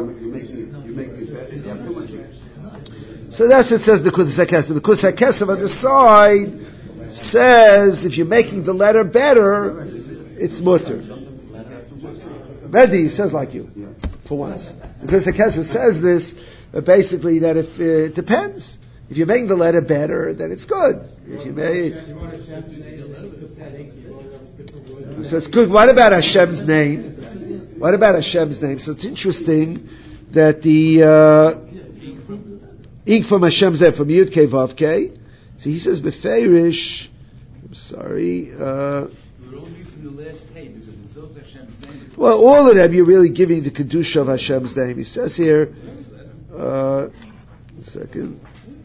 So that's it says the Kudus HaKesef. The Kudus HaKesef on the side says if you're making the letter better, it's mutter. Medi says like you, for once. The Kudus HaKesef says this, but basically that if uh, it depends. If you're making the letter better, then it's good. If you make so it's good. What about Hashem's name? What about Hashem's name? So it's interesting that the uh, ink from Hashem's name, from Yud Kei Vav Kei. So he says Beferish. I'm sorry. Uh, well, all of them you're really giving the kedusha of Hashem's name. He says here. Uh, a second.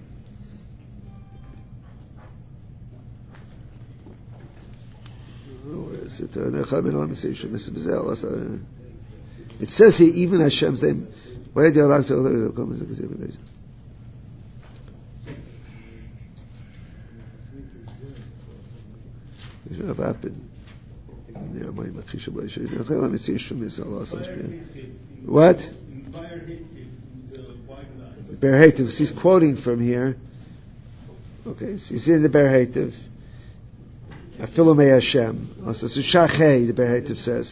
It says here even Hashem's name. Where do you allow to? What happened? What? Ber Heitev. He's quoting from here. Okay, so you see in the Ber Heitev. Afilomei Hashem. Also, so Shachei, the Ber Heitev says.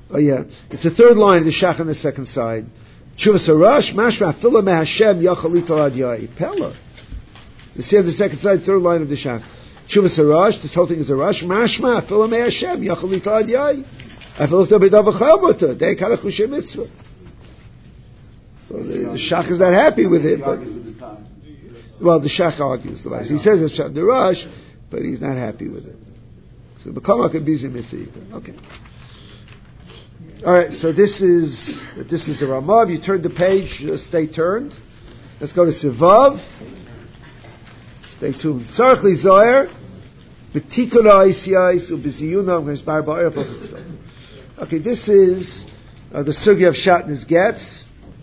Oh yeah, it's the third line of the Shach on the second side. Chuvas Harash, Mashma Fila Mehashem Yachalito Ad Yai. Pella. You see on the second side, third line of the Shach. Chuvas Harash, this whole thing is Harash. Mashma Fila Mehashem Yachalito Ad Yai. Afilot Bedav Chalbota. They Kalach Hushem Mitzvah. So the, the Shach is not happy with it, but well, the Shach argues the He says it's the Rush, but he's not happy with it. So the Kama could be Mitzvah. Okay. All right. So this is this is the Ramav. You turn the page. Just stay turned. Let's go to Sivav. Stay tuned. Sarach li Zohar. B'tikun ha'isiyais u'b'ziyuna u'b'zbar ba'er b'chesed. Okay. This is uh, the sugya of Shatnez Getz.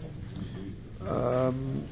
Um,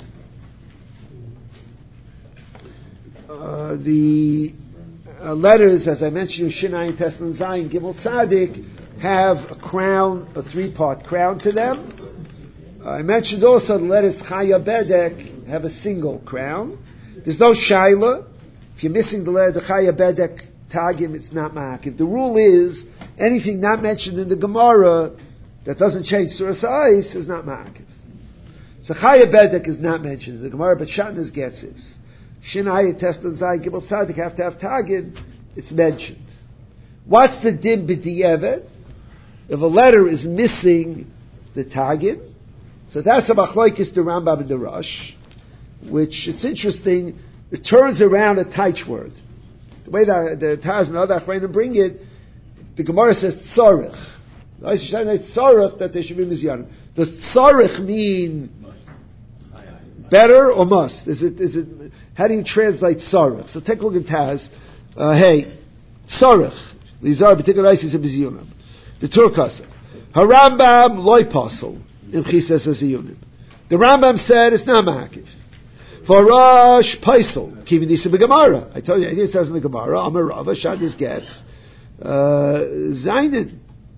uh, the uh, letters, as I mentioned, Shinai, Teslan, Zayin, Gimel, Tzadik, have a crown, a three-part crown to them. Uh, I mentioned also the letters Chaya Bedek have a single crown. There's no Shaila. If you're missing the letter the Chaya Bedek Tagim, it's not Ma'akiv. The rule is anything not mentioned in the Gemara that doesn't change Surah Sa'is is not Ma'akiv. So Chaya Bedek is not mentioned in the Gemara, but Shatnez gets it. Shinai, Tesla, Zai, Gimel, Tzadik have to have Tagid, it's mentioned. What's the din b'di'evet? If a letter is missing the Tagid, so that's a machlokes the Rambam and the Rosh, which, it's interesting, it turns around a taich word. The way that the Taz and other Achrayim bring it, the Gemara says tzorich. It's tzorich that there should be mizyanim. Does tzorich mean better or must? Is it, is it, how do you translate tzarech? So take a look at Taz. Uh, hey, tzarech. Lizar b'tikar isis b'ziyunim. The Turkasa. Harambam loy pasol. In chises aziyunim. The Rambam said it's not ma'akiv. For Rosh paisel. Kivin disa b'gemara. I told you, it says in the Gemara, Amar Rava, Shadis gets, Zainin.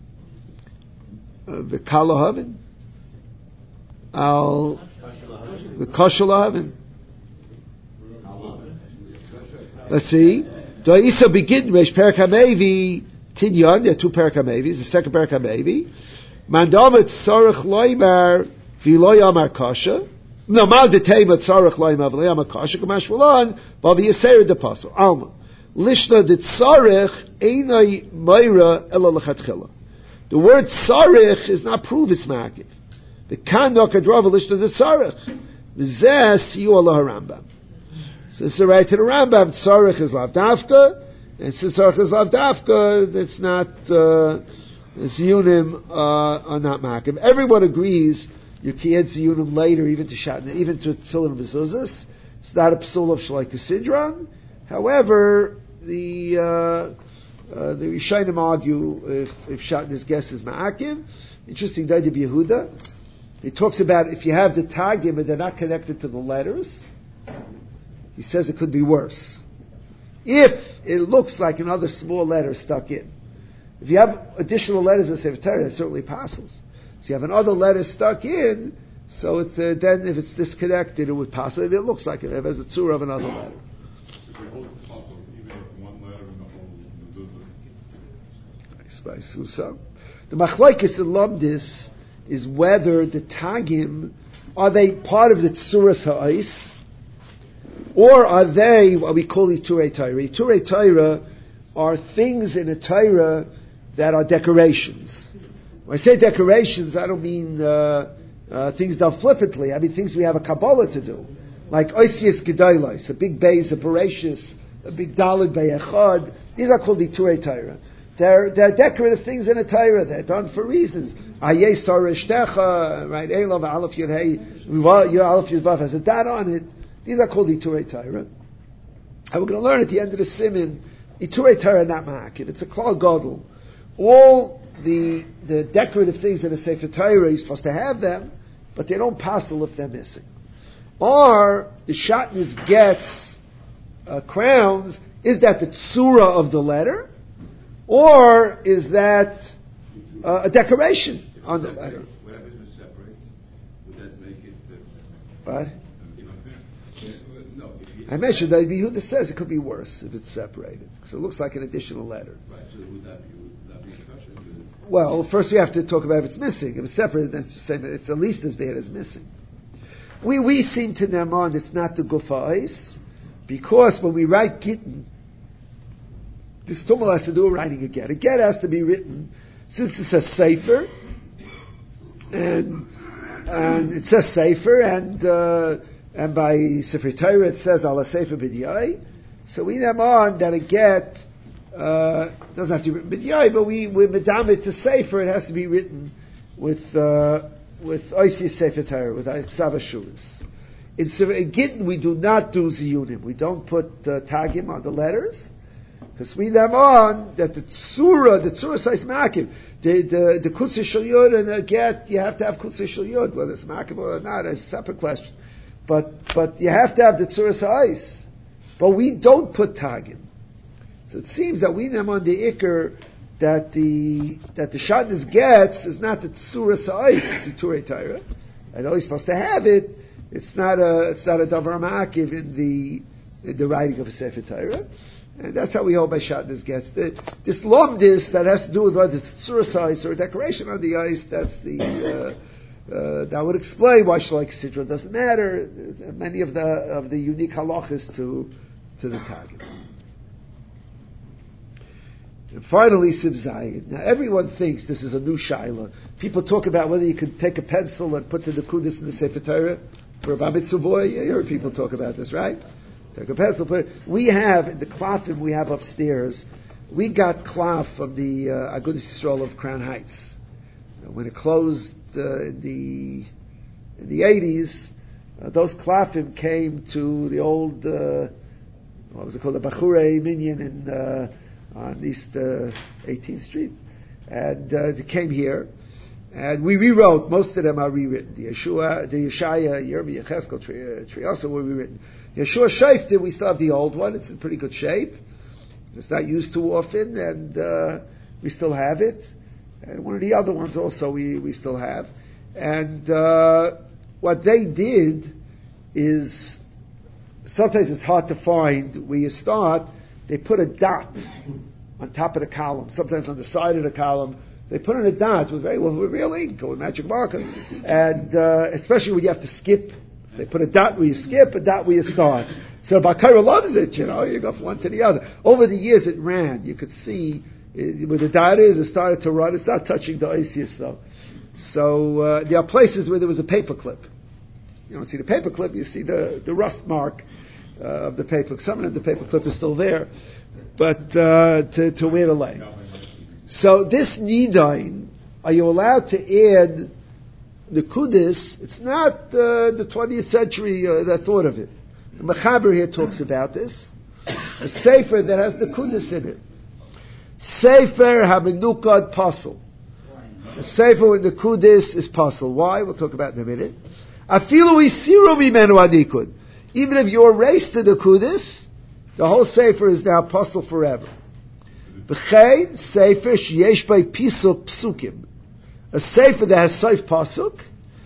The Kalahavin. Al the Koshalavin. Let's see. Do Isa begin Resh Perak HaMevi Tinyan? There are two Perak HaMevis. The second Perak HaMevi. Mandamet Tzarech Loimar V'Lo Yamar Kasha. No, Mal Detema Tzarech Loimar V'Lo Yamar Kasha. Kamash V'Lan Bavi Yisera Depaso. Alma Lishna De Tzarech Einai Meira Ela Lechatchila. The word Tzarech is not proof it's Ma'akiv. The Kandok Adrava Lishna De Tzarech. V'Zeh Siyu Allah Rambam. So it's the right to the Rambam. Tzarech is lav dafka, and since tzarech is lav dafka, it's not uh, ziyunim uh, are not ma'akiv. Everyone agrees you can't ziyunim later, even to shatna, even to tefillin mezuzas. It's not a psul of shalaika sidran. However, the uh, uh, the Rishonim argue if if shatna's guess is ma'akiv. Interesting, David Yehuda. He talks about if you have the tagim and they're not connected to the letters. He says it could be worse. If it looks like another small letter stuck in. If you have additional letters in Sefer Torah, that certainly passes. So you have another letter stuck in, so it's, uh, then if it's disconnected, it would pass. If it looks like it, if it has a tzura of another letter. If it holds the puzzle, even if one letter in the whole mezuzah. Nice, by Susa. The machlokes in Lumdis is whether the tagim, are they part of the tzuras ha'is, or are they what we call Iturei Torah? Iturei Torah are things in a Torah that are decorations. When I say decorations, I don't mean uh, uh, things done flippantly. I mean things we have a Kabbalah to do. Like Oisius Gedolos, a big Beis, a Bereshis, a big Daled Be'echad. These are called Iturei Torah. They're, they're decorative things in a Torah. They're done for reasons. Ayeh Sarishtecha, right? Elov, Aleph Yud Hey, your Aleph Yud Vav has a dot on it. These are called Iturei Torah. And we're going to learn at the end of the Siman, Iturei Torah not Ma'akiv. It's a Klal Gadol. All the the decorative things in a Sefer Torah, you're supposed to have them, but they don't passel if they're missing. Or the Shatnez gets uh, crowns, is that the tzura of the letter? Or is that uh, a decoration on the letter? Whatever it separates, would that make it? Uh, what? No, I mentioned that Yehuda says it could be worse if it's separated, because it looks like an additional letter. Right. So would that be would that be a question? well, first we have to talk about if it's missing. If it's separate, then it's, it's at least as bad as missing. We we seem to Naaman it's not the gufa ice, because when we write gittin, this tumul has to do with writing a get. A get has to be written, since it says sefer, and and it says sefer, and uh, and by Sefer Torah it says ala sefer b'diyai. So we Naaman that a get uh, doesn't have to be written b'diyai, but we we medam it to sefer. It has to be written with. Uh, with Oisi Sefer Torah, with Iksav Shulas. In, in Gittin, we do not do Ziyunim. We don't put uh, Tagim on the letters, because we them on that the Tzura, the Tzura says Makiv, the the the Kutzah Shal Yud and the Get, you have to have Kutzah Shal Yud, whether it's Makiv or not, is a separate question. But but you have to have the Tzura Sa'is. But we don't put Tagim. So it seems that we them on the Iker, that the that the Shadnis gets is not the Tzura Sa'is, it's the Turei Torah. And though he's supposed to have it, it's not a it's not a Davar Ma'akiv in the in the writing of a Sefer Torah. And that's how we hold by Shadnis gets. The, this Lomdis that has to do with whether it's Tzura Sa'is or a decoration on the ice, that's the uh, uh, that would explain why Shloik Sidra doesn't matter. Many of the of the unique halachas to to the Tagim. And finally, Siv Zayin. Now, everyone thinks this is a new shaila. People talk about whether you could take a pencil and put the Nekudis in the Sefer Torah for a Bar Mitzvah boy. You heard people talk about this, right? Take a pencil, put it. We have, in the klafim we have upstairs, we got klaf from the uh, Agudas Yisrael of Crown Heights. Uh, when it closed uh, in the in the eighties, uh, those klafim came to the old, uh, what was it called, the Bachure Minyan in... Uh, on East uh, eighteenth Street, and uh, they came here, and we rewrote. Most of them are rewritten. The Yeshua, the Yeshaya, Yirmiyah, Cheskel, Triasa were rewritten. Yeshua Shafter, we still have the old one. It's in pretty good shape. It's not used too often, and uh, we still have it. And one of the other ones also we, we still have. And uh, what they did is, sometimes it's hard to find where you start. They put a dot on top of the column, sometimes on the side of the column. They put in a dot with very well with real ink or with magic marker, and uh, especially when you have to skip, they put a dot where you skip, a dot where you start. So Bakara loves it, you know. You go from one to the other. Over the years, it ran. You could see it, where the dot is. It started to run. It's not touching the Isis though. So uh, there are places where there was a paper clip. You don't see the paper clip. You see the the rust mark. Uh, of the paper, some of the paper clip is still there, but uh, to, to where to lay. So this nidain, are you allowed to add the kudis? It's not uh, the twentieth century uh, that thought of it. The Mechaber here talks about this. A sefer that has the kudis in it. Sefer hamenukad pasul. A sefer with the kudis is pasul. Why? We'll talk about it in a minute. Afilu isiru mimenu adikud. Even if you erase the Kudis, the whole Sefer is now apostle forever. B'chein Sefer sheyesh by pisuk psukim. A Sefer that has Seif pasuk,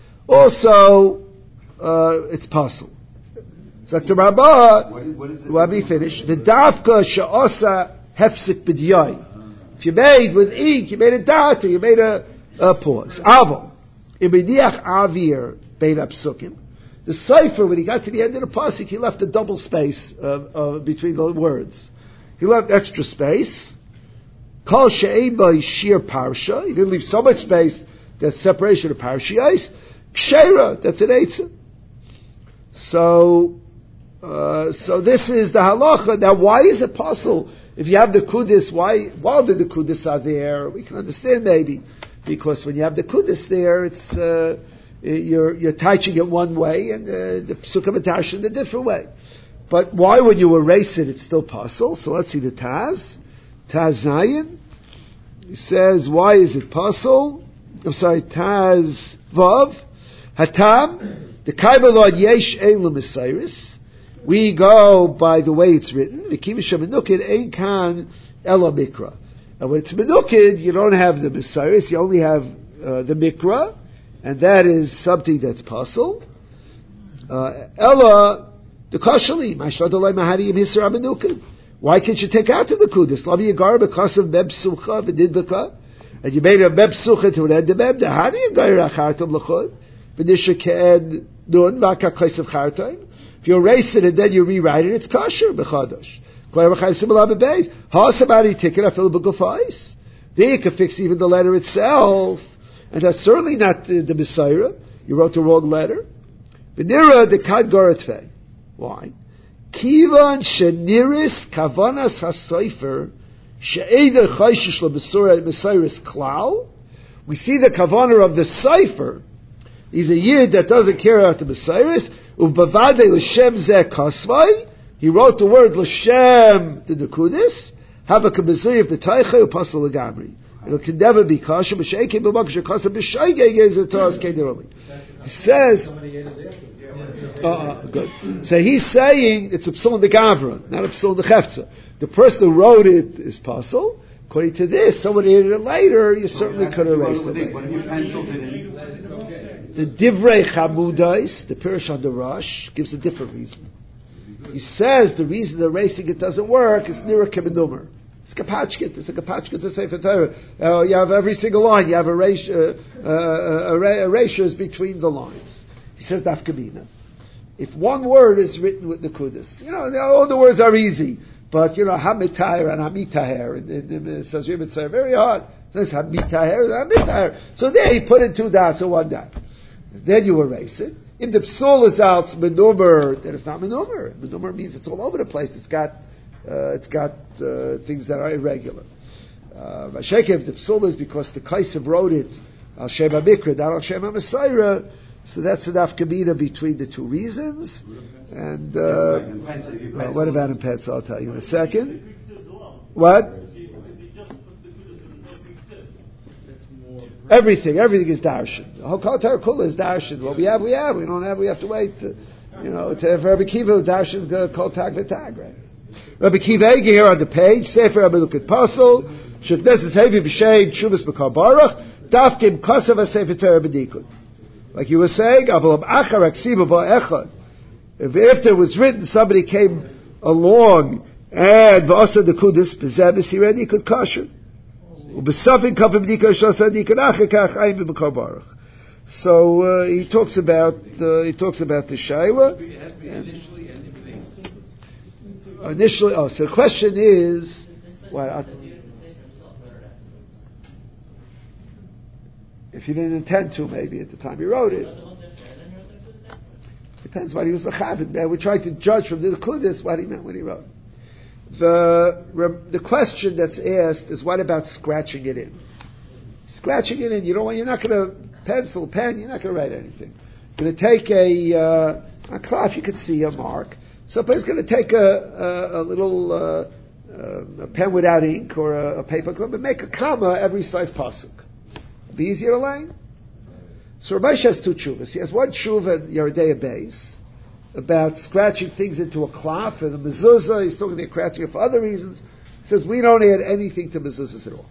also uh, it's apostle. So the Rabbah, let me finish. V'davka she'osa hefsik b'diyai. If you made with ink, you made a dot, or you made a, a pause. Avo. Ibediach avir bein psukim. The Sefer, when he got to the end of the pasuk, he left a double space uh, uh, between the words. He left extra space. Kol she'ein by shir parsha. He didn't leave so much space that's separation of parshiyos. Kshera, that's an eitzah. So, uh, so this is the halacha. Now, why is it possible if you have the kudis? Why, while the kudis are there, we can understand maybe because when you have the kudis there, it's. Uh, You're you're touching it one way, and uh, the psukim are in a different way. But why, when you erase it, it's still possible? So let's see the Taz, Taz Zayin. He says, why is it possible? I'm sorry, Taz Vav Hatam. The Kaibalod Yesh Eilu Mesiris. We go by the way it's written. V'kimisha Menukid Ein Kan Ela Mikra. And when it's Menukid, you don't have the Mesiris. You only have uh, the Mikra. And that is something that's possible. Ella, the Kashali, Mashadalai Mahadi Hisra Menukid. Why can't you take out the Kudis? Lavi Yagar because of Meb Sumcha V'Nidbaka. and you made a mem suchet to end the mem, how do you go achartam l'chud? V'nisha ke'ed nun v'aka kaisav chartam. If you erase it and then you rewrite it, it's kosher b'chadash. There you can fix even the letter itself, and that's certainly not the, the Messiah. You wrote the wrong letter. V'nira de kad goratve. Why? Kivan sheniris kavanas hasofer she'eder chayshish le'Messiah klal. We see the kavanah of the cipher. He's a yid that doesn't care about the Messiah. Ubavade l'shem zeh kasvai. He wrote the word l'shem the nekudis. Have a kabizui of the taicha u'pasal l'gamri. It can never be kosher. B'sheikim b'makasher kosher b'sheigeg is a toras kederoli. He says. Uh, uh, good. So he's saying it's a psul in the gavra, not a psul in the chefza. The person who wrote it is pasul. According to this, somebody did it later. You certainly could erase it. But if you penciled it in. The Divrei Chamudais, the Pirush on the Rosh, gives a different reason. He says the reason the erasing it doesn't work is Nira Kemenumer. It's Kapachkit. It's a Kapachkit to say for Torah. Uh, you have every single line. You have erase, uh, uh, erasures between the lines. He says Daf Kamina. If one word is written with Nekudis, you know, all the words are easy. But, you know, Hamitaher and Hamitaher, it says it's very hard. It says Hamitaher and Hamitaher. So there he put in two dots or one dot. Then you erase it. If the psul is out menumer, then it's not menumer. Menumer means it's all over the place. It's got, uh, it's got uh, things that are irregular. Vasheke, if the psul is because the Kaisav wrote it al Shem HaMikra, not al Shem HaMessiah, so that's enough kabina between the two reasons. And uh, uh, what about in pencil? I'll tell you in a second. What? Everything, everything is darshan. The whole Kol Torah Kula is darshan. What we have, we have. We don't have, we have to wait. To, you know, to have Rabbi Kiva darshan Kol Tag V'Tag, right? Rabbi Kiva Ege here on the page. Sefer Rabbi Lukat Pasel. Sheknes Hevi B'Shem Shuvas B'Kar Baruch. Dafkim Kosav Sefer Torah B'Dikut. Like you were saying, Avalam Achar Aksiba Ba'Echad. If after it was written, somebody came along and V'Asa Dekudis B'Zeh B'Sireh Dikut Kosher. So uh, he talks about uh, he talks about the shaila. Initially, oh, so the question is, well, uh, if he didn't intend to, maybe at the time he wrote it. Depends what he was mechavid. We're trying to judge from the Kudus what he meant when he wrote. The the question that's asked is, what about scratching it in? Scratching it in, you don't want, you're not going to pencil, pen, you're not going to write anything. You're going to take a uh, a cloth, you can see a mark. Somebody's going to take a, a, a little uh, uh, a pen without ink or a, a paper clip and make a comma every side pasuk. It'll be easier to learn. So Ramesh has two tshuvas. He has one tshuva at Yeridei Beis about scratching things into a cloth and a mezuzah. He's talking about scratching it for other reasons. He says we don't add anything to mezuzahs at all.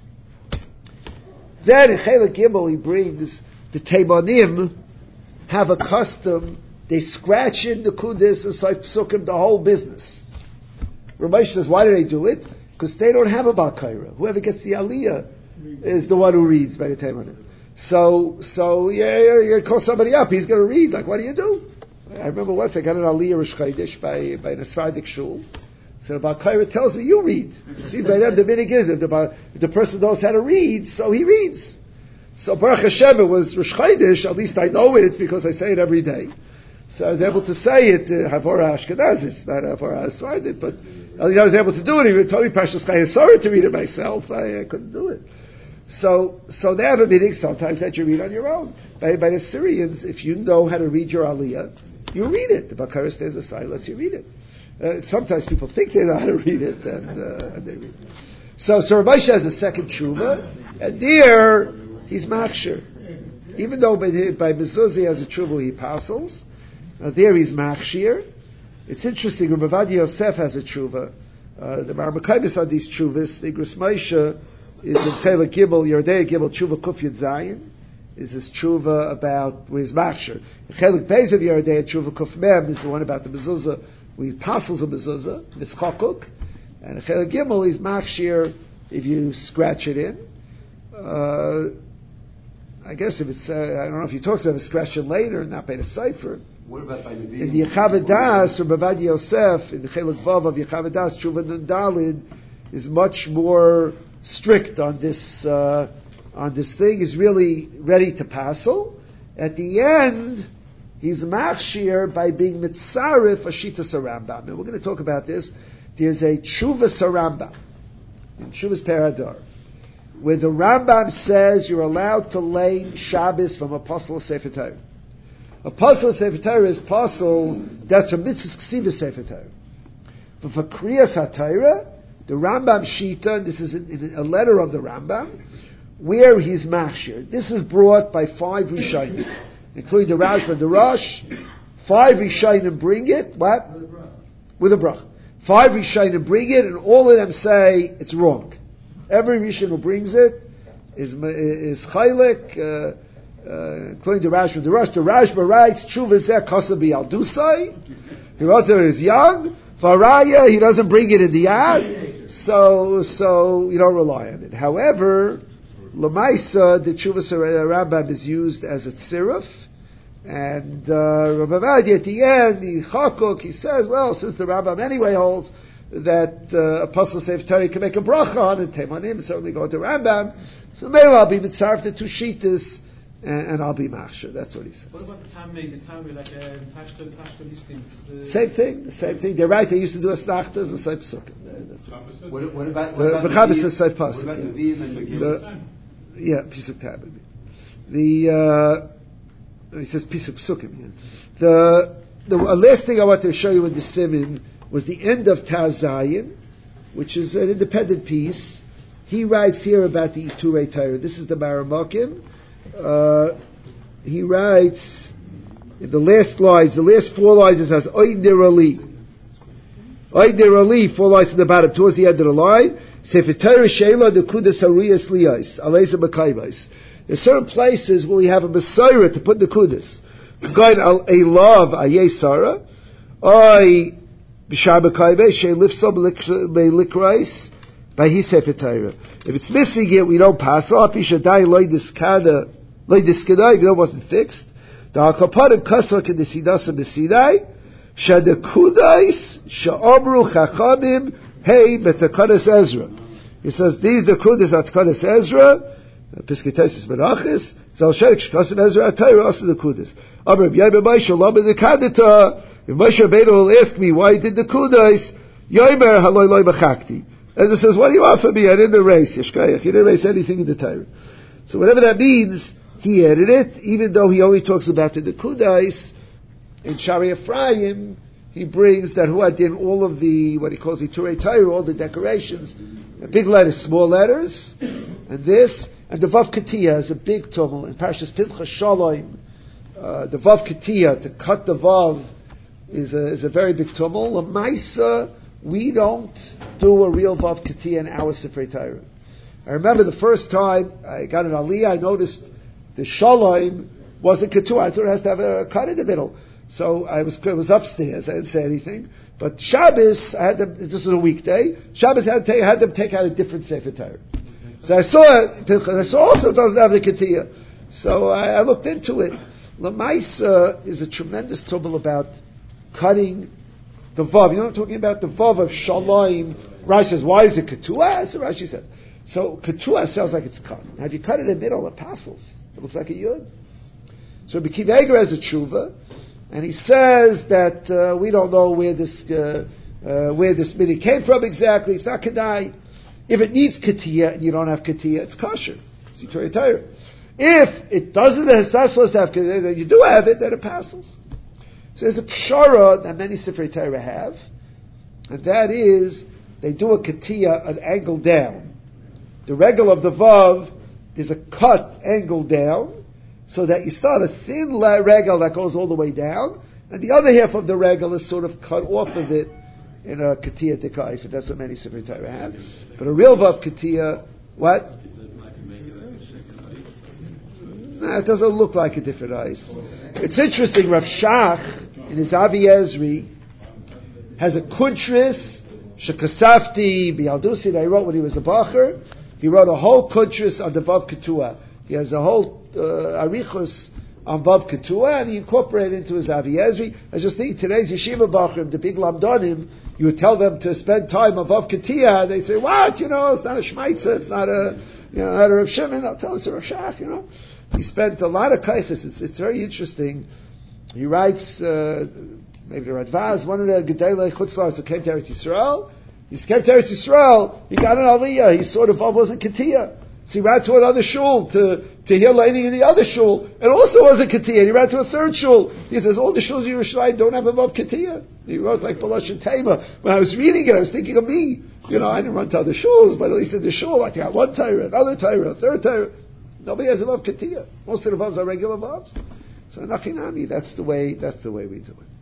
Then in Chelek Gimel he brings the Teimanim have a custom. They scratch in the kudis and psukim the whole business. Ramesh says, why do they do it? Because they don't have a Balkaira. Whoever gets the Aliyah is the one who reads by the Teimanim. So, so yeah, you call somebody up. He's going to read. Like, what do you do? I remember once I got an Aliyah Rosh Chodesh by by an Sephardic shul. So the Balkaira tells me, you read. See, by them the minig is if the, if the person knows how to read, so he reads. So Baruch Hashem, it was Rosh Chodesh. At least I know it because I say it every day. So I was able to say it, Havora Ashkenazis, not Havora Aswardit, but I was able to do it. He told me Parshas Chayesora to read it myself. I, I couldn't do it. So, so they have a meeting sometimes that you read on your own. By, by the Syrians, if you know how to read your Aliyah, you read it. The Bakara stays aside, lets you read it. Uh, sometimes people think they know how to read it, and, uh, and they read it. So, so Ramesh has a second tshuva, and there, he's machshir. Even though by, by Mezuzah he has a tshuva, he passes. Uh, there he's machshir. It's interesting, Rav Ovadia Yosef has a tshuva. Uh, the Marmakaimis on these tshuvas, the Igros Moshe is in Chelek Gimel, Yerdei Gimel, tshuva Kuf Yud Zayin, is this tshuva about, with his machshir. Chelek Beis of Yerdei, tshuva Kuf Mem, is the one about the mezuzah, with passes of mezuzah, Mitzchakuk, and Chelek Gimel is machshir if you scratch it in. Uh, I guess if it's, uh, I don't know if he talks about discretion later, not by the cipher. What about by Nevi'im? In the Yechavadas or Bavad Yosef, in the Chelek Vav of Yechavadas, Tshuva Nun Dalid is much more strict on this uh, on this thing. He's really ready to passel. At the end, he's machshir by being mitzarif Ashita Sarambam. And we're going to talk about this. There's a Tshuva Sarambam in Tshuva's Paradar, where the Rambam says you're allowed to lay Shabbos from Apostle Sefer Torah. Apostle Sefer Torah is apostle, that's a mitzvah ksiva Sefer Torah. But for Kriyas HaTorah, the Rambam Shita, this is in a letter of the Rambam, where he's machshir. This is brought by five Rishonim, including the Rashba and the Rosh. Five Rishonim bring it, what? With a brach. Five Rishonim bring it, and all of them say it's wrong. Every Rishon who brings it is is chaylik, uh, uh, including the Rashba and the Rosh. The Rashba writes, Tshuva zeh kasabi al dusai. He wrote it is young. Varaya, he doesn't bring it in the ad, so so you don't rely on it. However, Lamaisa, the Tshuva Rambam is used as a tziruf, and uh, Rabbi Vadi at the end, the Chakuk, he says, well, since the Rambam anyway holds that uh, Apostle Sefer Torah can make a bracha on it, Temanim, certainly go to Rambam, so maybe I'll be mitzaref to two shitas, and, and I'll be machshir. That's what he says. What about the Tamei, the Tamei, like uh, Tashta, Tashta, these things? The Same thing, the same thing. They're right, they used to do a snachtas and Seif Sukkah. What, what about, The- what about the Chavis Nevi'im? is Seif What Pasuk, about yeah. Nevi'im and Megillah? The- Yeah, piece of tab. The uh, he says piece of psukim. Yeah. The the uh, last thing I want to show you in the Siman was the end of Tazayin, which is an independent piece. He writes here about the Iturei Torah. This is the Maramakim. Uh, he writes in the last lines, the last four lines. It says Oy Nirali. Oy Nirali. Four lines in the bottom towards the end of the line. Sefer Torah Sheila the Kudas Ariyas Liyais Aleza Makayvais. There's certain places where we have a Messiah to put the Kudas. Going al a love Ayei Sarah, I Bishar Makayvais She Lifsam Likrais by His Sefer Torah. If it's missing it, we don't pass off. Ishadai Loy Diskada Loy Diskadai. If it wasn't fixed, the Akapadim Kasak in the Sidasa Besidai Shada Kudais Sha'amru Chachamim. Hey, Betakadas Ezra. He says, these the Kudas at Takadas Ezra, Piskatesis Berachis, Zalshek, Shkasim Ezra Atayra, also the Kudas. Amr, Yabba Maisha, Lama the Kadita. If Moshe Rabbeinu will ask me why he did the Kudas, Yoimer Haloi Loi Bachakti. And he says, what do you want from me? I didn't erase, Yeshkayach. He didn't erase anything in the Torah. So whatever that means, he added it, even though he only talks about the Kudas. In Shari Ephraim, he brings that who did all of the, what he calls the Turei Torah, all the decorations, big letters, small letters, and this, and the Vav Ketiyah is a big tumul. In Parshas Pinchas Shalom, uh, the Vav Ketiyah, to cut the Vav, is a, is a very big tumul. A Maisa, we don't do a real Vav Ketiyah in our Sifrei Torah. I remember the first time I got an Aliyah, I noticed the Shalom wasn't Ketuah. I thought it has to have a cut in the middle. So I was I was upstairs. I didn't say anything. But Shabbos, I had them. This was a weekday. Shabbos I had, to take, I had them take out a different Sefer Torah. So I saw it. I saw also it doesn't have the Ketiyah. So I, I looked into it. Lamaisa is a tremendous trouble about cutting the vav. You know what I'm talking about? The vav of Shalom. Rashi says, why is it Ketuah? So Rashi says, so Ketuah sounds like it's cut. Now if you cut it in the middle, it passes. It looks like a yud. So B'Kiv Eger has a tshuva. And he says that uh, we don't know where this uh, uh, where this mini came from exactly. It's not kedai. If it needs ketiyah and you don't have ketiyah, it's kosher. It's Yitorei Torah. If it doesn't, it's not supposed to have ketiyah, then you do have it, then it passes. So there's a pshara that many Sifrei Torah have, and that is they do a ketiyah an angle down. The regal of the vav is a cut angle down, so that you start a thin regal that goes all the way down, and the other half of the regal is sort of cut off of it in a ketiyah tekaif, and that's what many Sifrei Torah have. But a real vav ketiyah, what? Nah, it doesn't look like a different ice. It's interesting, Rav Shach, in his Avi Ezri, has a kuntris, shekasafti, bialdusi, that he wrote when he was a bacher, He wrote a whole kutris on the Vav Ketua. He has a whole uh, arichus on Vav Ketua, and he incorporated it into his Avi Ezri. I was just thinking, today's Yeshiva Bachrim, the big Lamdonim, you would tell them to spend time on Vav Ketia, they say, what, you know, it's not a Shmaitza, it's not a, you know, not a Rav Shimon, I'll tell it's a Rav Shach, you know. He spent a lot of kaiches, it's, it's very interesting. He writes, uh, maybe the Radvaz, one of the Gedolei Chutzlars who came to Eretz Yisrael, he came to Eretz Yisrael, he got an Aliyah, he saw the Vav wasn't Ketia. So he ran to another shul to, to hear lighting in the other shul, and also wasn't Ketia. He ran to a third shul. He says, all the shuls in Yerushalayim don't have a Vav Ketia. He wrote like Balash and Tema. When I was reading it, I was thinking of me. You know, I didn't run to other shuls, but at least in the shul, I got one Torah, another Torah, a third Torah. Nobody has a Vav Ketia. Most of the Vavs are regular Vavs. So Nachinami, that's the way, that's the way we do it.